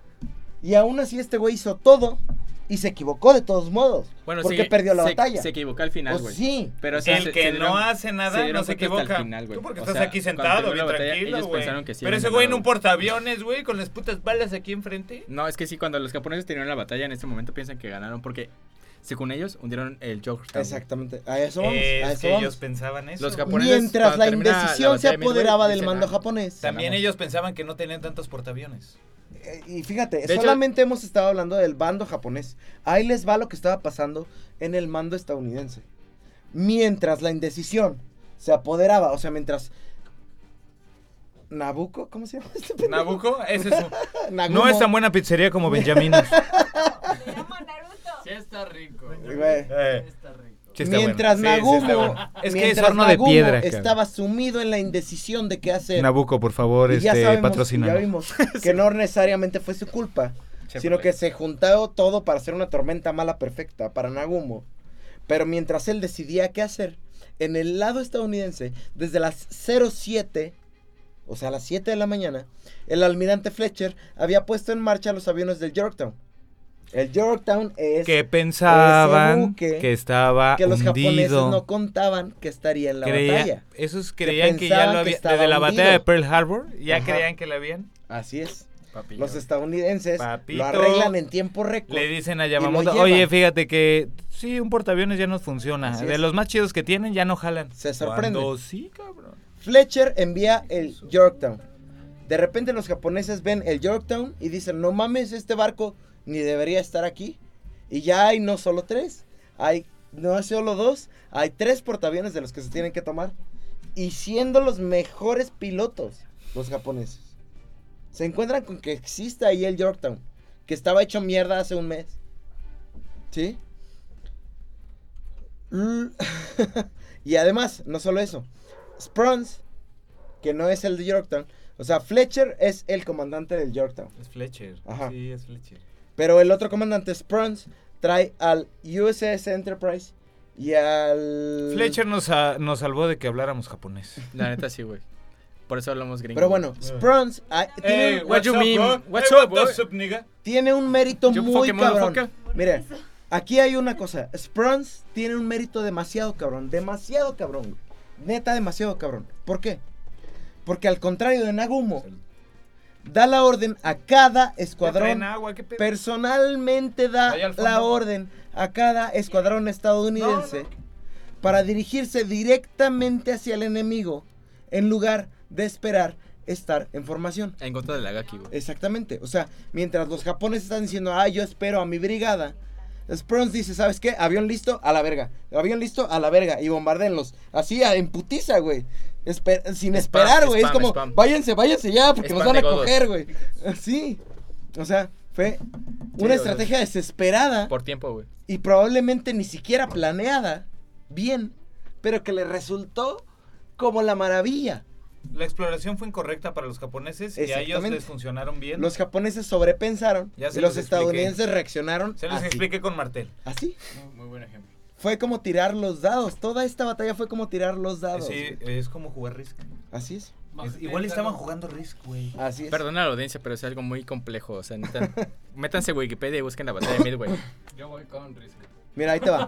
Y aún así este güey hizo todo y se equivocó de todos modos. Bueno, porque sí, perdió la se- batalla. Se equivocó al final, Pues güey. sí. Pero o sea, El se- que se dieron- no hace nada, dieron no se cuenta hasta equivoca. el final, güey. Tú porque O estás sea, aquí cuando sentado, terminó bien la batalla, tranquilo, ellos güey. pensaron que sí Pero habían ese güey en ganado, un portaaviones, güey, con las putas balas aquí enfrente. No, es que sí, cuando los japoneses terminaron la batalla, en ese momento piensan que ganaron porque, según ellos, hundieron el Georgetown. Exactamente. A eso vamos. A Es eso que vamos. ellos pensaban eso. Los japoneses, Mientras cuando la termina la indecisión se batalla de Midway, apoderaba del dicen, mando "Ah, japonés. También ganamos". ellos pensaban que no tenían tantos portaaviones. Y fíjate, De hecho- solamente hemos estado hablando del bando japonés. Ahí les va lo que estaba pasando en el mando estadounidense. Mientras la indecisión se apoderaba, o sea, mientras Nabucco, ¿cómo se llama este pendejo? Nabucco, ese es Nagumo. no es tan buena pizzería como Benjaminos. Se llama Naruto. Sí está rico. Güey. Está rico. Sí está Mientras bueno. Sí, sí está Nagumo, bueno. Es que es mientras horno de Nagumo piedra, cabrón. estaba sumido en la indecisión de qué hacer. Nabucco, por favor, Y ya sabemos, patrocínanos. ya vimos que no necesariamente fue su culpa, Sí, sino por que ahí. se juntó todo para hacer una tormenta mala perfecta para Nagumo. Pero mientras él decidía qué hacer, en el lado estadounidense, desde las 07, o sea, a las 7 de la mañana, el almirante Fletcher había puesto en marcha los aviones del Yorktown. El Yorktown es Que pensaban ese buque que estaba que los japoneses hundido. no contaban que estaría en la batalla. Esos creían que ya pensaban lo que había, estaba desde la batalla de hundido. Pearl Harbor, ya Ajá. creían que lo habían. Así es. Papillo. Los estadounidenses Papito. lo arreglan en tiempo récord. Le dicen a y lo Yamamoto, llevan. oye, fíjate que sí, un portaaviones ya nos funciona. Así De es. los más chidos que tienen ya no jalan. Se sorprende. Cuando sí, cabrón. Fletcher envía el Yorktown. De repente los japoneses ven el Yorktown y dicen, no mames, este barco ni debería estar aquí. Y ya hay no solo 3, no solo 2, hay 3 portaaviones de los que se tienen que tomar. Y siendo los mejores pilotos, los japoneses. Se encuentran con que existe ahí el Yorktown, que estaba hecho mierda hace un mes. ¿Sí? Y además, no solo eso. Spruance, que no es el de Yorktown. O sea, Fletcher es el comandante del Yorktown. Es Fletcher. Ajá. Sí, es Fletcher. Pero el otro comandante, Spruance, trae al USS Enterprise y al... Fletcher nos salvó de que habláramos japonés. La neta sí, güey. Por eso hablamos gringo. Pero bueno, Spruance tiene, what you mean? What's up, bro? tiene un mérito Yo muy Pokémon, cabrón. foca. Mire, aquí hay una cosa. Spruance tiene un mérito demasiado cabrón. Demasiado cabrón, güey. Neta, demasiado cabrón. ¿Por qué? Porque al contrario de Nagumo, da la orden a cada escuadrón. Personalmente da Allá al fondo. la orden a cada escuadrón estadounidense para dirigirse directamente hacia el enemigo en lugar de esperar estar en formación. En contra de la Gaki, güey. Exactamente. O sea, mientras los japoneses están diciendo, yo espero a mi brigada, Spruance dice, ¿sabes qué? Avión listo, a la verga. Avión listo, a la verga. Y bombardeenlos. Así, en putiza, güey. Sin Spam, esperar, güey. Es spam, como, spam. váyanse ya, porque Spam nos van a de godos. coger, güey. Así. O sea, fue una o sea, estrategia desesperada Por tiempo, güey. y probablemente ni siquiera planeada bien, pero que le resultó como la maravilla. La exploración fue incorrecta para los japoneses y a ellos Exactamente. les funcionaron bien. Los japoneses sobrepensaron Ya y se los los expliqué. estadounidenses reaccionaron Se los así. expliqué con Martel. Así. Muy buen ejemplo. Fue como tirar los dados. Toda esta batalla fue como tirar los dados. Sí, güey. es como jugar Risk. Así es. Igual estaban jugando Risk, güey. Así es. Perdona a la audiencia, pero es algo muy complejo. O sea, neta, métanse a Wikipedia y busquen la batalla de Midway. Yo voy con Risk. Mira, ahí te va.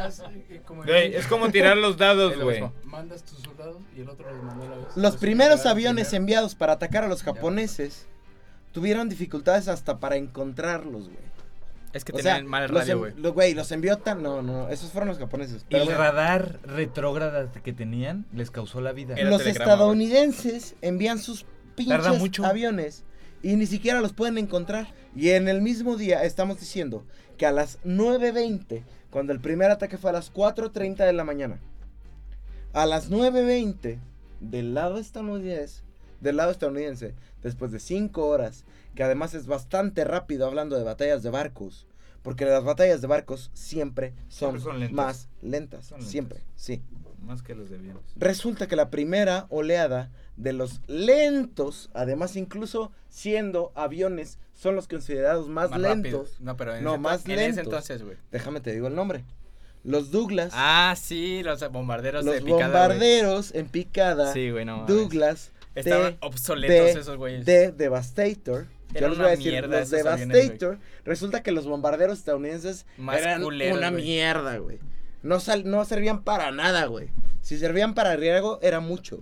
Güey, es como tirar los dados, Es lo güey. mismo. Mandas tus soldados y el otro los manda a la vez. Los primeros aviones enviados para atacar a los japoneses tuvieron dificultades hasta para encontrarlos, güey. Es que O sea, tenían mal los radio, güey. los envió tan... No, esos fueron los japoneses. Y Pero el bueno, radar retrógrada que tenían les causó la vida. Era los telegrama, estadounidenses envían sus Tarda pinches mucho. aviones y ni siquiera los pueden encontrar. Y en el mismo día estamos diciendo que a las 9:20, cuando el primer ataque fue a las 4:30 de la mañana, a las 9:20 del lado estadounidense, después de 5 horas, que además es bastante rápido hablando de batallas de barcos, porque las batallas de barcos siempre son lentas. más lentas, Son lentas. siempre, sí. Más que los de aviones. Resulta que la primera oleada de los lentos, además incluso siendo aviones, son los considerados más Más rápido. lentos. No, pero en, No, ese, más en ese lentos. entonces, güey. Déjame te digo el nombre. Los Douglas, Ah, sí, los bombarderos de los picada, güey. bombarderos en picada, Sí, güey, no mames. Douglas, Estaban de obsoletos esos güeyes. Devastator. Era Yo les voy una a decir, mierda los esos aviones, Devastator. Resulta que los bombarderos estadounidenses Más eran culeros, una güey. mierda, güey. No servían para nada, güey. Si servían para riego, era mucho.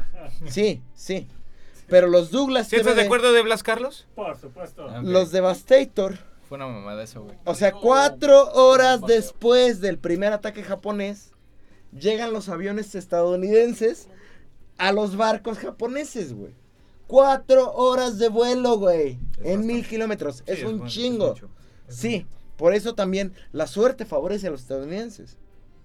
Sí. Pero los Douglas ¿Sí estás de TBD, acuerdo de Blas Carlos? Por supuesto. Ok. los Devastator, Fue una mamada eso, güey. o sea, 4 horas después del primer ataque japonés, llegan los aviones estadounidenses a los barcos japoneses, güey. 4 horas de vuelo, güey. Es En bastante. 1000 kilómetros. Sí, es un mucho, chingo. mucho. Es Sí, por eso también la suerte favorece a los estadounidenses.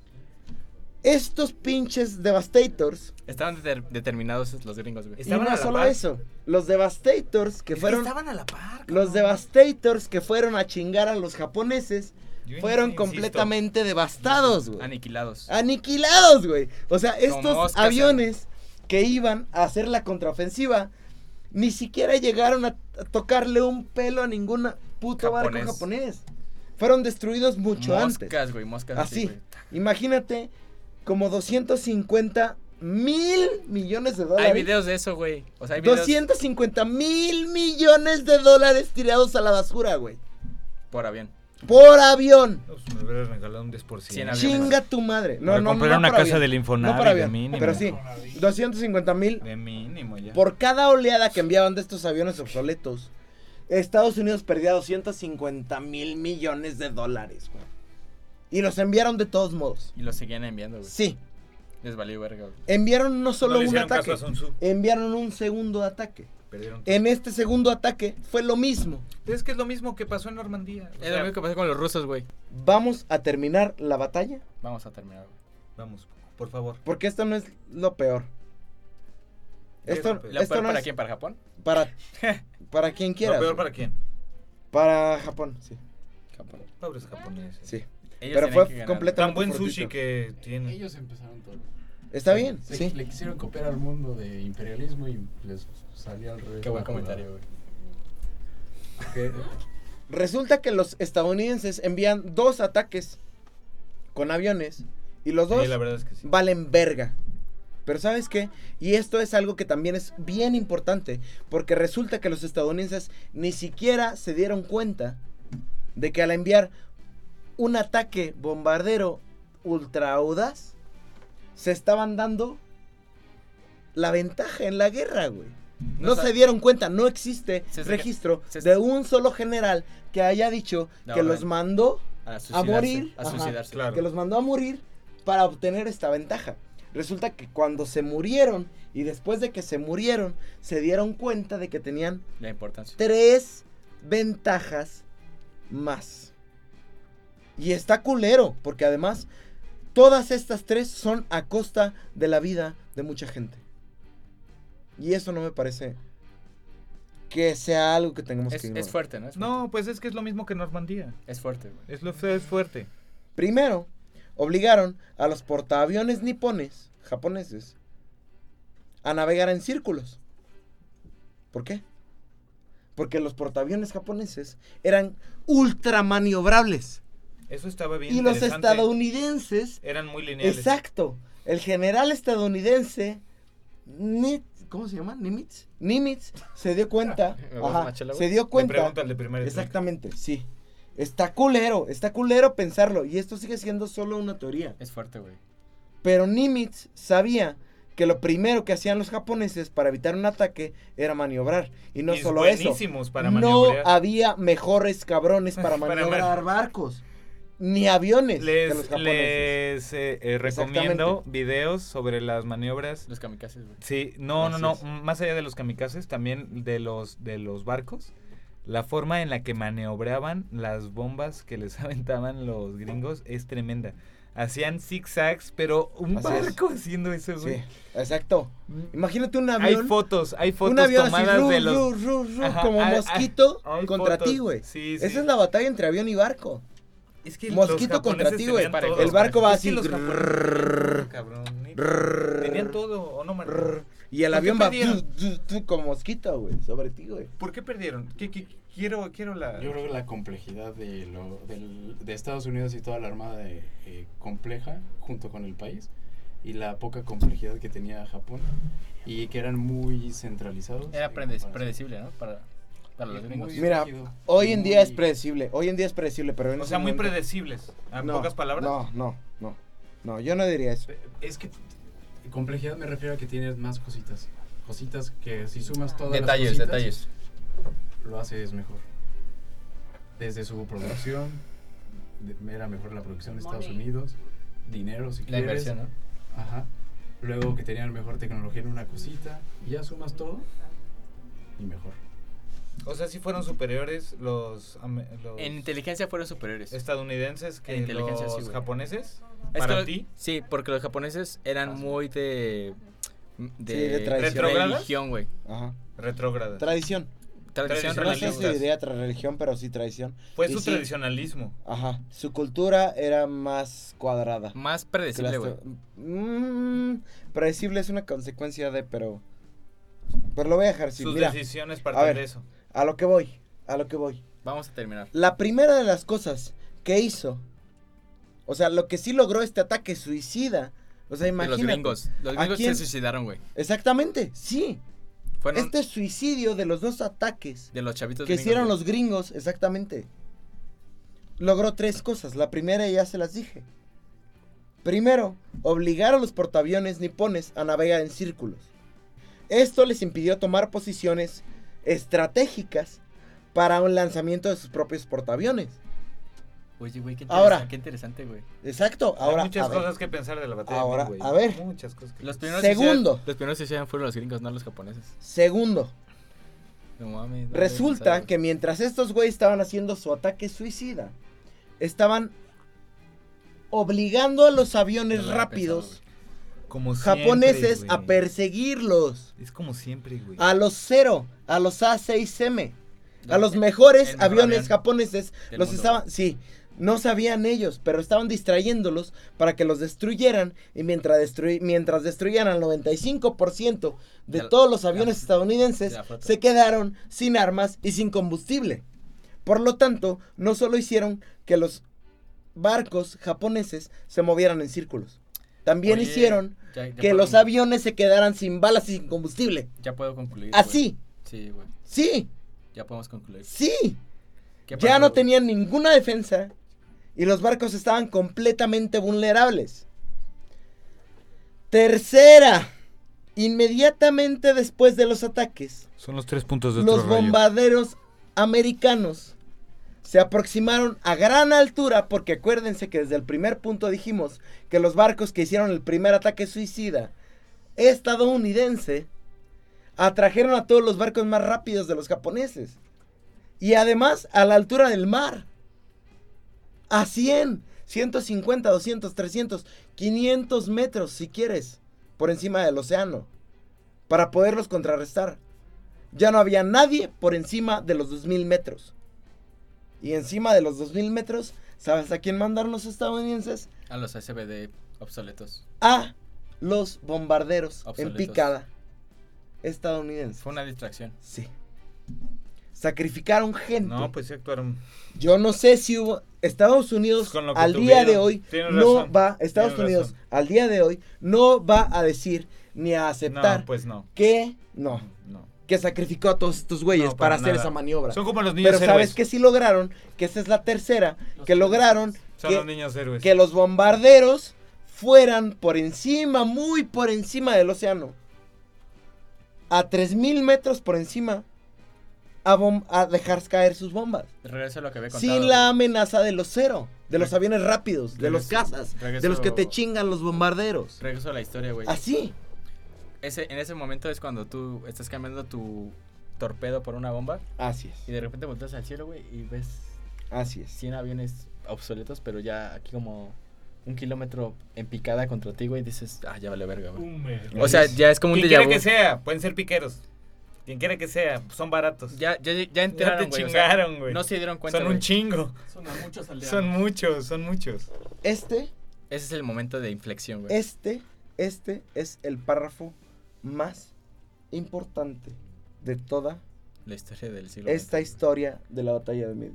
Estos pinches Devastators, Estaban y determinados los gringos, güey. Estaban no a la solo par. eso, los Devastators que fueron... Estaban a la par. Los Devastators que fueron a chingar a los japoneses Yo fueron insisto. completamente devastados, güey. Aniquilados. Aniquilados, güey. O sea, estos moscas, aviones que iban a hacer la contraofensiva ni siquiera llegaron a tocarle un pelo a ningún puto barco Japonés. japonés. Fueron destruidos mucho antes. Moscas, güey, moscas Así. güey. Imagínate como 250 mil millones de dólares. Hay videos de eso, güey. O sea, hay videos 250 mil millones de dólares tirados a la basura, güey. por avión. Por avión. Pues me hubieras regalado un 10%. 100 aviones. Chinga tu madre. Para comprar una por casa avión. del Infonavit, No para de avión, mínimo. pero sí, 250 mil De mínimo ya. por cada oleada que enviaban de estos aviones obsoletos. Estados Unidos perdía 250 mil millones de dólares, güey. Y los enviaron de todos modos. Y lo seguían enviando, güey. Sí. Les valió verga, güey. Enviaron no solo No le un hicieron ataque, caso a Sun Tzu. enviaron un segundo ataque. Perdieron todo. En este segundo ataque fue lo mismo. Es que es lo mismo que pasó en Normandía. O Es sea, lo mismo que pasó con los rusos, güey. Vamos a terminar la batalla, Vamos a terminar, güey. Vamos, por favor. porque esto no es lo peor. ¿Qué es Esto, lo peor? ¿Lo esto peor no para es quién? ¿Para Japón? para quien ¿Lo quiera. peor para quién? Para Japón, sí. Japón. Pobres japoneses. Sí. Ellos Pero tenían fue que ganar, completamente Tan buen fortuito. sushi que tiene. Ellos empezaron todo. Está bien, Se- sí. Le quisieron copiar al mundo de imperialismo y les salió al revés. güey. Qué buen la jugada. comentario, güey. Que- Resulta que los estadounidenses envían 2 ataques con aviones y los dos Sí, la verdad es que sí. valen verga. Pero ¿sabes qué? Y esto es algo que también es bien importante, porque resulta que los estadounidenses ni siquiera se dieron cuenta de que al enviar un ataque bombardero ultra audaz, se estaban dando la ventaja en la guerra, güey. No se dieron cuenta, no existe registro de un solo general que haya dicho que los mandó A morir, A ajá, suicidarse. claro. que los mandó a morir para obtener esta ventaja. Resulta que cuando se murieron y después de que se murieron, se dieron cuenta de que tenían La importancia. 3 ventajas más. Y está culero, porque además todas estas 3 son a costa de la vida de mucha gente. Y eso no me parece que sea algo que tengamos que ignorar. Es fuerte, ¿no? Es fuerte. No, pues es que es lo mismo que Normandía. Es fuerte, güey. Es fuerte. Primero, obligaron a los portaaviones nipones, japoneses, a navegar en círculos. ¿Por qué? Porque los portaaviones japoneses eran ultra maniobrables. Eso estaba bien Y los interesante. estadounidenses, Eran muy lineales. exacto, el general estadounidense, ¿cómo se llama? Nimitz se dio cuenta, ¿Me vas a ajá, una chela, se güey? dio Le cuenta. pregunta al de primer strike. Exactamente, sí. Está culero pensarlo. Y esto sigue siendo solo una teoría. Es fuerte, güey. Pero Nimitz sabía que lo primero que hacían los japoneses para evitar un ataque era maniobrar. Y no Y solo eso. buenísimos para No maniobrar. había mejores cabrones para Para maniobrar barcos. Ni aviones que los japoneses. Les recomiendo videos sobre las maniobras. Los kamikazes, güey. Sí, Así no. es. Más allá de los kamikazes, también de los barcos. La forma en la que maniobraban las bombas que les aventaban los gringos es tremenda. Hacían zigzags, pero un Así es. barco haciendo eso, güey. Sí, exacto. Imagínate un Hay avión. fotos Un avión así, tomadas de los... Ajá, como hay- mosquito hay contra fotos. ti, güey. Sí, sí. Esa es la batalla entre avión y barco. Es que Mosquito los contra japoneses ti, güey. tenían todo. El barco va Es que así. los japoneses tenían todo, cabrón. Tenían todo, ¿o no, Marco? Y el ¿Por qué avión va perdieron? como mosquito, güey, sobre ti, güey. ¿Por qué perdieron? Quiero la... Yo creo que la complejidad de Estados Unidos y toda la armada compleja junto con el país y la poca complejidad que tenía Japón y que eran muy centralizados. Era en comparación. predecible, ¿no? Para los Muy gringos. Mira, rígido, Hoy en día es muy- predecible, pero en O ese sea, muy momento- predecibles. En No, pocas palabras. No, yo no diría eso. Es que complejidad me refiero a que tienes más cositas. Cositas que si sumas todas Detalles, las cositas, detalles. lo haces mejor. Desde su producción, era mejor la producción de Estados Money. Unidos, dinero si La quieres. inversión, ¿no? Ajá. Luego que tenían mejor tecnología en una cosita, y ya sumas todo y mejor. O sea, sí fueron superiores los En inteligencia fueron superiores. estadounidenses que En inteligencia, los sí, güey. japoneses. Es Para que- ti. Sí, porque los japoneses eran muy de de tradición. religión, güey. Ajá. Retrógradas. Tradición, No sé si Tradicionalistas. diría religión, pero sí tradición. Fue Y su sí, tradicionalismo. Ajá. Su cultura era más cuadrada. Más predecible, güey. Predecible es una consecuencia de, pero lo voy a dejar así. Sus Mira, decisiones a parten ver. de eso. a lo que voy. Vamos a terminar. La primera de las cosas que hizo, o sea, lo que sí logró este ataque suicida, o sea, De imagínate. los gringos. Los ¿A gringos quién? se suicidaron, güey. Exactamente, sí. Fueron Este suicidio de los 2 ataques de los chavitos que gringos, hicieron güey. los gringos, exactamente, logró 3 cosas. La primera ya se las dije. Primero, obligar a los portaaviones nipones a navegar en círculos. Esto les impidió tomar posiciones estratégicas para un lanzamiento de sus propios portaaviones. Oye, güey, Ahora. qué interesante, güey. Exacto, Hay ahora, muchas a ver, cosas que pensar de la batalla. Ahora, güey. a ver. Muchas cosas. Que... Los primeros Segundo. Los primeros que se hicieron fueron los gringos, no los japoneses. segundo, No mames. resulta que mientras estos güeyes estaban haciendo su ataque suicida, estaban obligando a los aviones No lo había rápidos Como siempre, japoneses güey. a perseguirlos. Es como siempre, güey. A los Zero, a los A6M, No, a los el mejores mejor aviones avión japoneses, del los mundo. estaban, sí, no sabían ellos, pero estaban distrayéndolos para que los destruyeran y mientras destruían al 95% de De la- todos los aviones de estadounidenses, la flota. se quedaron sin armas y sin combustible. Por lo tanto, no solo hicieron que los barcos japoneses se movieran en círculos, también Oye, hicieron ya que puedo los con- aviones se quedaran sin balas y sin combustible. Ya puedo concluir. Así, güey. Sí, güey. sí, Ya podemos concluir. sí. ¿Qué Ya pasó, no güey? tenían ninguna defensa y los barcos estaban completamente vulnerables. Tercera, inmediatamente después de los ataques, Son los 3 puntos de los otro rayo. bombarderos americanos se aproximaron a gran altura, porque acuérdense que desde el primer punto dijimos que los barcos que hicieron el primer ataque suicida estadounidense atrajeron a todos los barcos más rápidos de los japoneses. Y además a la altura del mar. A 100, 150, 200, 300, 500 metros si quieres, por encima del océano, para poderlos contrarrestar. Ya no había nadie por encima de los 2000 metros. Y encima de los 2000 metros, ¿sabes a quién mandaron los estadounidenses? A los SBD obsoletos. A los bombarderos en Obsoletos. picada estadounidenses. Fue una distracción. Sí. Sacrificaron gente. No, pues sí actuaron. Yo no sé si hubo. Estados Unidos Con lo que al día de tuvieron. hoy Tienes no razón. va. Estados Tienes Unidos razón. al día de hoy no va a decir ni a aceptar No, pues no. que no. No. Que sacrificó a todos estos güeyes No, para para hacer nada. esa maniobra. Son como los niños Pero héroes. sabes que sí lograron, que esa es la tercera, que lograron Son los niños héroes. que los bombarderos fueran por encima, muy por encima del océano. A 3000 metros por encima. A dejar caer sus bombas. Regreso a lo que había contado. Sin la amenaza de los Zero, de los aviones rápidos, de los Regreso- cazas, de regreso- los que te chingan los bombarderos. Regreso a la historia, güey. Así. En ese momento es cuando tú estás cambiando tu torpedo por una bomba Así y es. de repente volteas al cielo, güey, y ves Así es. 100 aviones obsoletos, pero ya aquí como 1 kilómetro en picada contra ti, güey, dices, ah, ya vale verga, güey. O sea, ya es como un Quien déjà quiera vu. que sea, pueden ser piqueros. Quien quiera que sea, son baratos. Ya Ya entraron, te güey. O sea, chingaron, güey. no se dieron cuenta, Son güey. un chingo. Son a muchos aldeanos. Son muchos, son muchos. Este Ese es el momento de inflexión, güey. Este es el párrafo más importante de toda La historia del siglo esta XX. historia de la batalla de Midway.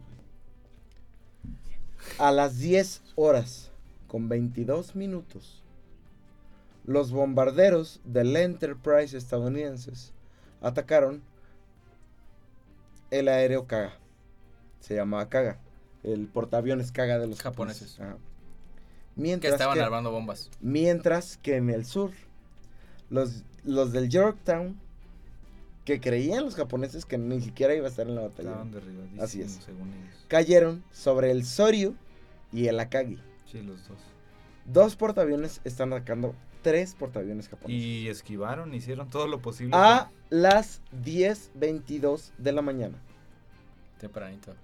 A las 10 horas con 22 minutos, los bombarderos del Enterprise estadounidenses atacaron el aéreo Kaga. Se llamaba Kaga. El portaaviones Kaga de los Japoneses. Ajá. Que Mientras estaban que, armando bombas. mientras que en el sur, los del Yorktown, que creían los japoneses que ni siquiera iba a estar en la batalla, Estaban derribadísimos, Así es. según ellos. cayeron sobre el Soryu y el Akagi. Sí, los dos. 2 portaaviones están atacando 3 portaaviones japoneses. Y esquivaron, hicieron todo lo posible. A las 10:22 de la mañana. Tempranito.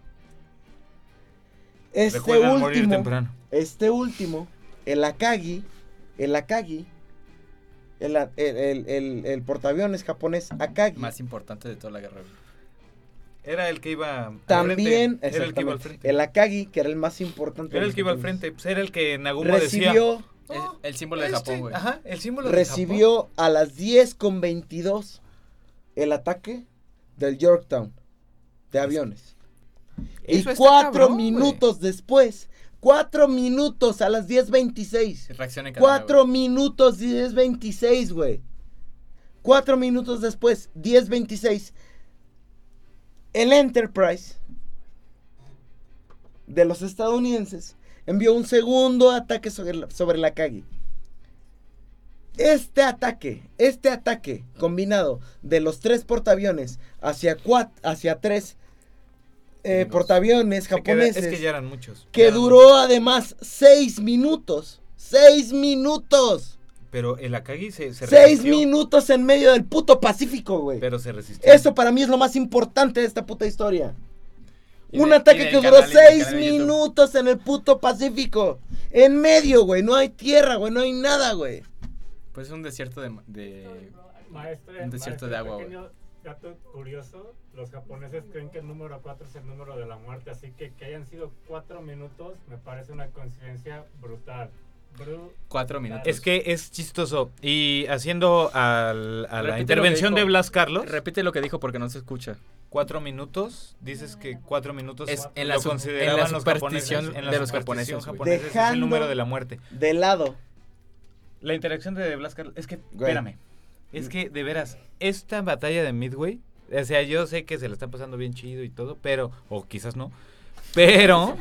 Recuerden morir temprano. Este último, el Akagi, el portaaviones japonés Akagi, Más importante de toda la guerra, güey. Era el que iba al también, frente. Era el que iba al exactamente, frente. el Akagi, que era el más importante. Era de el los que iba al japoneses, frente. Pues era el que Nagumo decía. recibió, El símbolo de Japón, güey. Ajá, el símbolo de recibió a las 10:22 el ataque del Yorktown de aviones. Y Eso está 4 cabrón, minutos después, 4 minutos a las 10:26. Reacción en cadena, 4 minutos 10:26, güey. 4 minutos después, 10:26. El Enterprise de los estadounidenses envió un segundo ataque sobre la Akagi. Este ataque combinado de los 3 portaaviones hacia 3 portaaviones Se queda- japoneses. es que ya eran muchos. Que Ya eran duró muchos. además 6 minutos. 6 minutos. Pero el Akagi se 6 resistió. minutos en medio del puto Pacífico, güey. Pero se resistió. Eso para mí es lo más importante de esta puta historia. Y Un de- y ataque del que duró canal y del 6 canal de YouTube. minutos en el puto Pacífico. En medio, güey. No hay tierra, güey. No hay nada, güey. Pues es un desierto de Maestre, un desierto de agua, güey. pequeño dato curioso, los japoneses creen que el número 4 es el número de la muerte, así que hayan sido 4 minutos me parece una coincidencia brutal. 4 minutos. Es que es chistoso. Y haciendo a la Repite intervención lo que de dijo. Blas Carlos, Repite lo que dijo porque no se escucha. 4 minutos, dices que 4 minutos Es en lo la consideraban los superstición japoneses, en la de los superstición japoneses, güey. japonesa, es Dejando- el número de la muerte. De lado. La interacción de Blas Carlos, es que, Güey. espérame, es que de veras, esta batalla de Midway, o sea, yo sé que se la están pasando bien chido y todo, pero, o quizás no, pero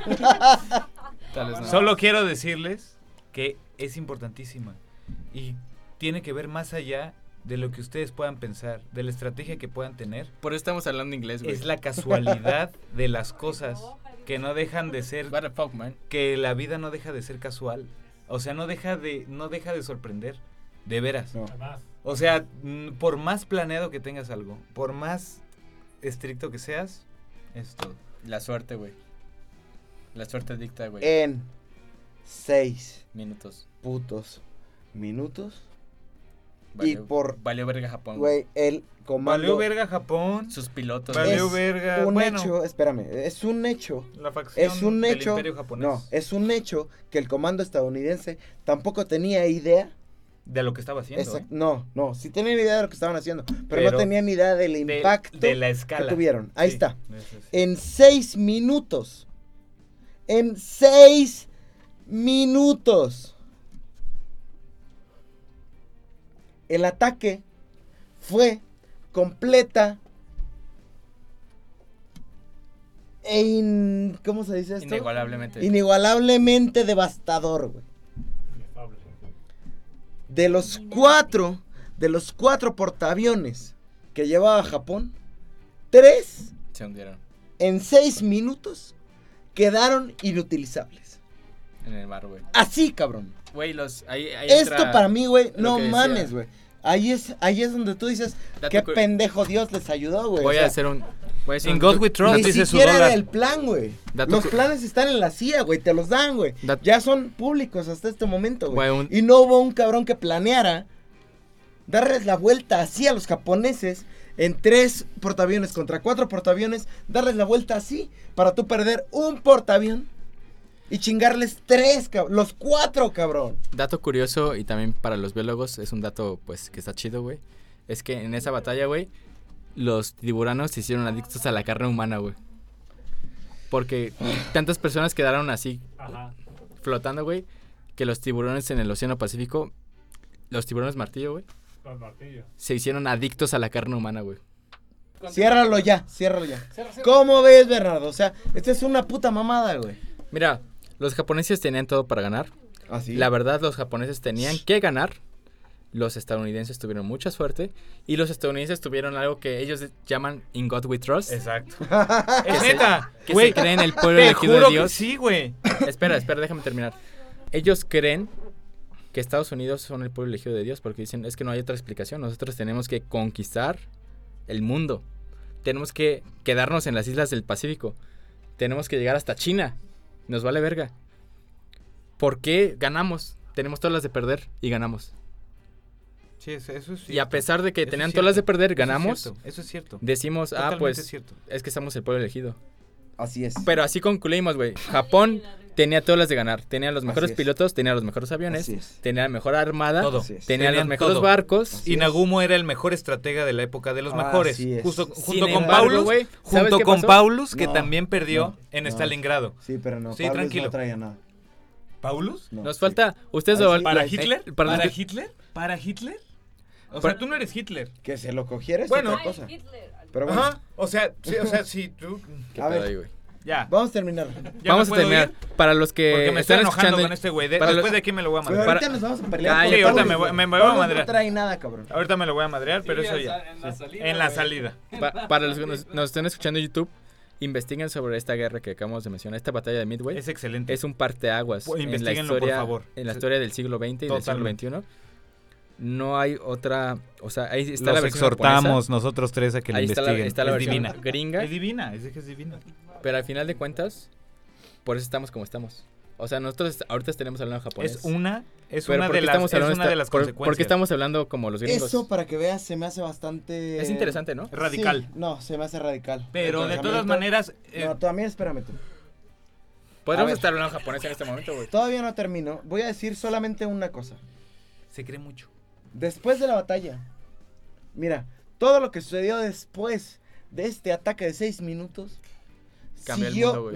Tal vez no. solo quiero decirles que es importantísima y tiene que ver más allá de lo que ustedes puedan pensar, de la estrategia que puedan tener. Por eso estamos hablando inglés, güey. Es la casualidad de las cosas que no dejan de ser, What the fuck, man. que la vida no deja de ser casual. O sea, no deja de sorprender, de veras. No. Además, O sea, por más planeado que tengas algo, por más estricto que seas, es todo. La suerte, güey. La suerte dicta, güey. En 6 Minutos. putos minutos. Valió, por- valió verga Japón, güey. Güey, el comando. Valió verga Japón, Sus pilotos, valió Es verga, un bueno, hecho, espérame, es un hecho. la facción Es un del hecho. Imperio japonés. No, es un hecho que el comando estadounidense tampoco tenía idea. De lo que estaba haciendo. Exact- no, sí tenían idea de lo que estaban haciendo, pero Pero no tenían idea del De- impacto de la escala que tuvieron. Ahí Sí, está. eso es. En 6 minutos. En 6 minutos. El ataque fue completa ¿cómo se dice esto? Inigualablemente. Inigualablemente devastador, güey. inefable. De los cuatro portaaviones que llevaba Japón, 3 Se hundieron en 6 minutos quedaron inutilizables. en el mar, güey. Así, cabrón. Güey, ahí Esto entra para mí, güey, lo no que decía. mames, güey. Ahí es donde tú dices, Dato qué cu- pendejo Dios les ayudó, güey. Voy O a sea, hacer un... Voy a hacer In un God dato- we trust, ni dice su siquiera dólar. era el plan, güey. Dato Los cu- planes están en la CIA, güey, te los dan, güey. Dat- Ya son públicos hasta este momento, güey. Güey, un- Y no hubo un cabrón que planeara darles la vuelta así a los japoneses en 3 portaaviones contra 4 portaaviones, darles la vuelta así para tú perder un portaavión y chingarles 3, los 4, cabrón. Dato curioso y también para los biólogos, es un dato pues que está chido, güey. Es que en esa batalla, güey, los tiburones se hicieron adictos a la carne humana, güey. Porque tantas personas quedaron así Ajá. flotando, güey, que los tiburones en el Océano Pacífico, los tiburones martillo, güey, Con martillo. se hicieron adictos a la carne humana, güey. Ciérralo ya. ¿Cómo ves, Bernardo? O sea, esta es una puta mamada, güey. Mira, los japoneses tenían todo para ganar. Así. La verdad, los japoneses tenían que ganar. Los estadounidenses tuvieron mucha suerte. Y los estadounidenses tuvieron algo que ellos llaman In God We Trust. Exacto. Que Es se- neta, Que güey. se creen el pueblo Te elegido juro de que Dios. sí, güey. Espera, déjame terminar. Ellos creen que Estados Unidos son el pueblo elegido de Dios porque dicen, es que no hay otra explicación. Nosotros tenemos que conquistar el mundo. Tenemos que quedarnos en las islas del Pacífico. Tenemos que llegar hasta China. Nos vale verga. ¿Por qué ganamos? Tenemos todas las de perder y ganamos. Sí, eso es cierto. Y a pesar de que Eso tenían es todas las de cierto. perder, Eso es ganamos. cierto, Eso es cierto. Decimos, Totalmente pues, cierto. es que somos el pueblo elegido. Así es. Pero así concluimos, güey. Japón tenía todas las de ganar. Tenía los mejores Así es. pilotos, tenía los mejores aviones, Así es. tenía la mejor armada, Todo. Así es. tenía los Tenían mejores todo. barcos. Así Y es. Nagumo era el mejor estratega de la época de los mejores. Así es. Junto Sin con embargo, Paulus, güey, ¿sabes junto qué con pasó? Paulus, que No, también perdió no, en no. Stalingrado. Sí, pero no. Sí, Pablo tranquilo. no traía nada. ¿Paulus? No, Nos sí. falta, ustedes Ah, lo sí. ¿Para Eh, Hitler? para ¿Para los que- Hitler? ¿Para Hitler? O Para- sea, tú no eres Hitler. Que se lo cogiera es Bueno. otra cosa. Pero bueno, Ajá. O sea, si tú... ¿Qué A pedo ver. ahí, güey? Ya. vamos a terminar. ¿Ya Vamos me a puedo terminar. ir? Para los que Porque me estoy están enojando escuchando, con este güey. para Después los- de aquí me lo voy a Pero madrear. ahorita nos vamos a pelear. Cállate. por Sí, ahorita Pablo, me voy a Pablo madrear. No trae nada, cabrón. Ahorita me lo voy a madrear, pero eso ya. En la salida. para los que nos estén escuchando en YouTube, Investiguen sobre esta guerra que acabamos de mencionar, esta batalla de Midway. Es excelente. Es un parteaguas en la Investíguenlo, historia, por favor. en la historia del siglo XX y del siglo Totalmente. XXI. No hay otra, o sea, ahí está la Los versión exhortamos japonesa, nosotros tres a que lo ahí está investiguen. está la Es versión divina. gringa, Es divina, es que es divina. pero al final de cuentas, por eso estamos como estamos. O sea, nosotros ahorita tenemos hablando japonés. Es una pero ¿por qué estamos hablando de las consecuencias. ¿Por qué estamos hablando como los gringos? Eso, para que veas, se me hace bastante... Es interesante, ¿no? Radical. Sí, no, se me hace radical. Pero El de todas pensamiento- maneras... No, también espérame tú. Podríamos ver. estar hablando japonés en este momento, güey. Todavía no termino. Voy a decir solamente una cosa. se cree mucho. Después de la batalla, mira, todo lo que sucedió después de este ataque de 6 minutos, Cambió el siguió, mundo, güey.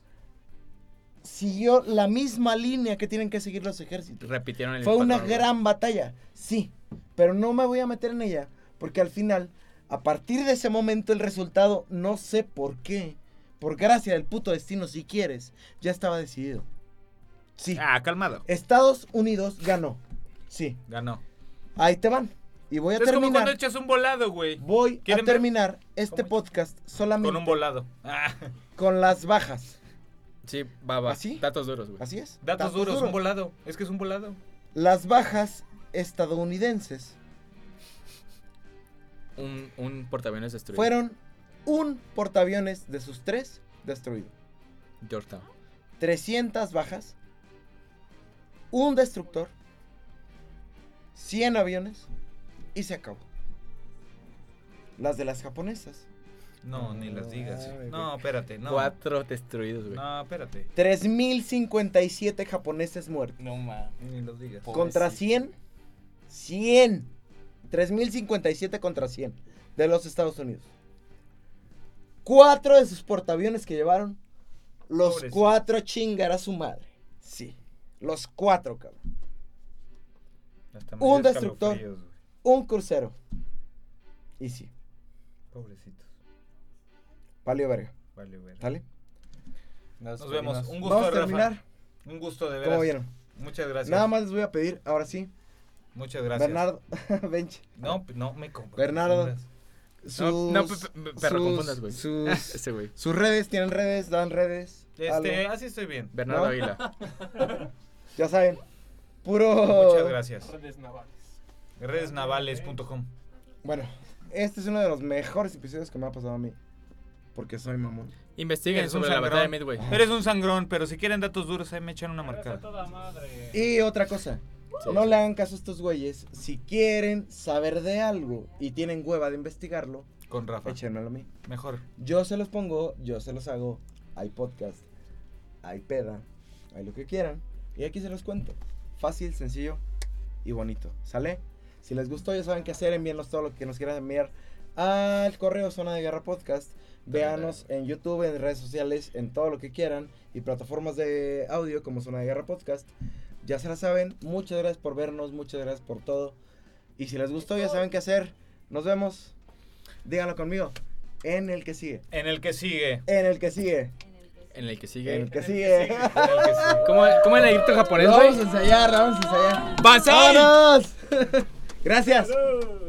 siguió la misma línea que tienen que seguir los ejércitos. Repitieron el Fue una patrón, güey. gran batalla, sí, pero no me voy a meter en ella, porque al final, a partir de ese momento, el resultado, no sé por qué, por gracia del puto destino, si quieres, ya estaba decidido. Sí, Ah, calmado. Estados Unidos ganó, sí, Ganó. ahí te van, y voy a Es como terminar. cuando echas un volado, güey. Voy a ¿Quieren ver? terminar este ¿Cómo? podcast solamente Con un volado. Ah, con las bajas. Sí, va. ¿Así? Datos duros, güey. ¿Así es? datos duros, un volado. Es que es un volado. Las bajas estadounidenses Un portaaviones destruido. fueron un portaaviones de sus 3 destruido. Georgetown. 300 bajas, un destructor, 100 aviones y se acabó. Las de las japonesas, No, ni las digas. Ay, No, espérate, no. 4 destruidos, güey. No, espérate. 3057 japoneses muertos. No mames. Ni los digas. Contra 100. 100. 3057 contra 100 de los Estados Unidos. 4 de sus portaaviones que llevaron, los Pobrecito. 4 chingar a su madre. Sí, los 4, cabrón. Hasta me Un dio destructor. escalofríos, güey. Un crucero. Y sí, Pobrecitos. valió verga. Vale, güey. ¿Sale? Nos vemos. Un gusto, Vamos a Rafa. terminar. Un gusto de ¿Cómo veras. vieron? Muchas gracias. Nada más les voy a pedir, ahora sí, Muchas gracias. Bernardo, Bench, No me compro. Bernardo. sus, Perro, sus- confundas, güey. sus, Ese güey. sus redes, tienen redes, dan redes. algo. Así estoy bien. Bernardo ¿No? Águila. Ya saben, puro... Muchas gracias. Redes navales. Redesnavales.com. Bueno, este es uno de los mejores episodios que me ha pasado a mí. Porque soy mamón. Investiguen Eres un sobre la sangrón. batalla de Midway. Eres un sangrón, pero si quieren datos duros, ahí me echan una Eres a marcada. toda madre. Y otra cosa, Sí, no sí. le hagan caso a estos güeyes. Si quieren saber de algo y tienen hueva de investigarlo, Con Rafa. échenmelo a mí. Mejor. Yo se los pongo, yo se los hago. Hay podcast, hay peda, hay lo que quieran. Y aquí se los cuento. Fácil, sencillo y bonito. ¿Sale? Si les gustó, ya saben qué hacer. Envíennos todo lo que nos quieran enviar al correo Zona de Guerra Podcast. Véanos en YouTube, en redes sociales, en todo lo que quieran. Y plataformas de audio como Zona de Guerra Podcast. Ya se la saben. Muchas gracias por vernos. Muchas gracias por todo. Y si les gustó, ya saben qué hacer. Nos vemos. Díganlo conmigo. En el que sigue. En el que sigue. En el que sigue. En el que En sigue. el que sigue. En el que sigue. ¿Cómo en el grito japonés, Lo güey? vamos a ensayar, lo vamos a ensayar. ¡Basai! ¡Vámonos! Gracias. ¡Salud!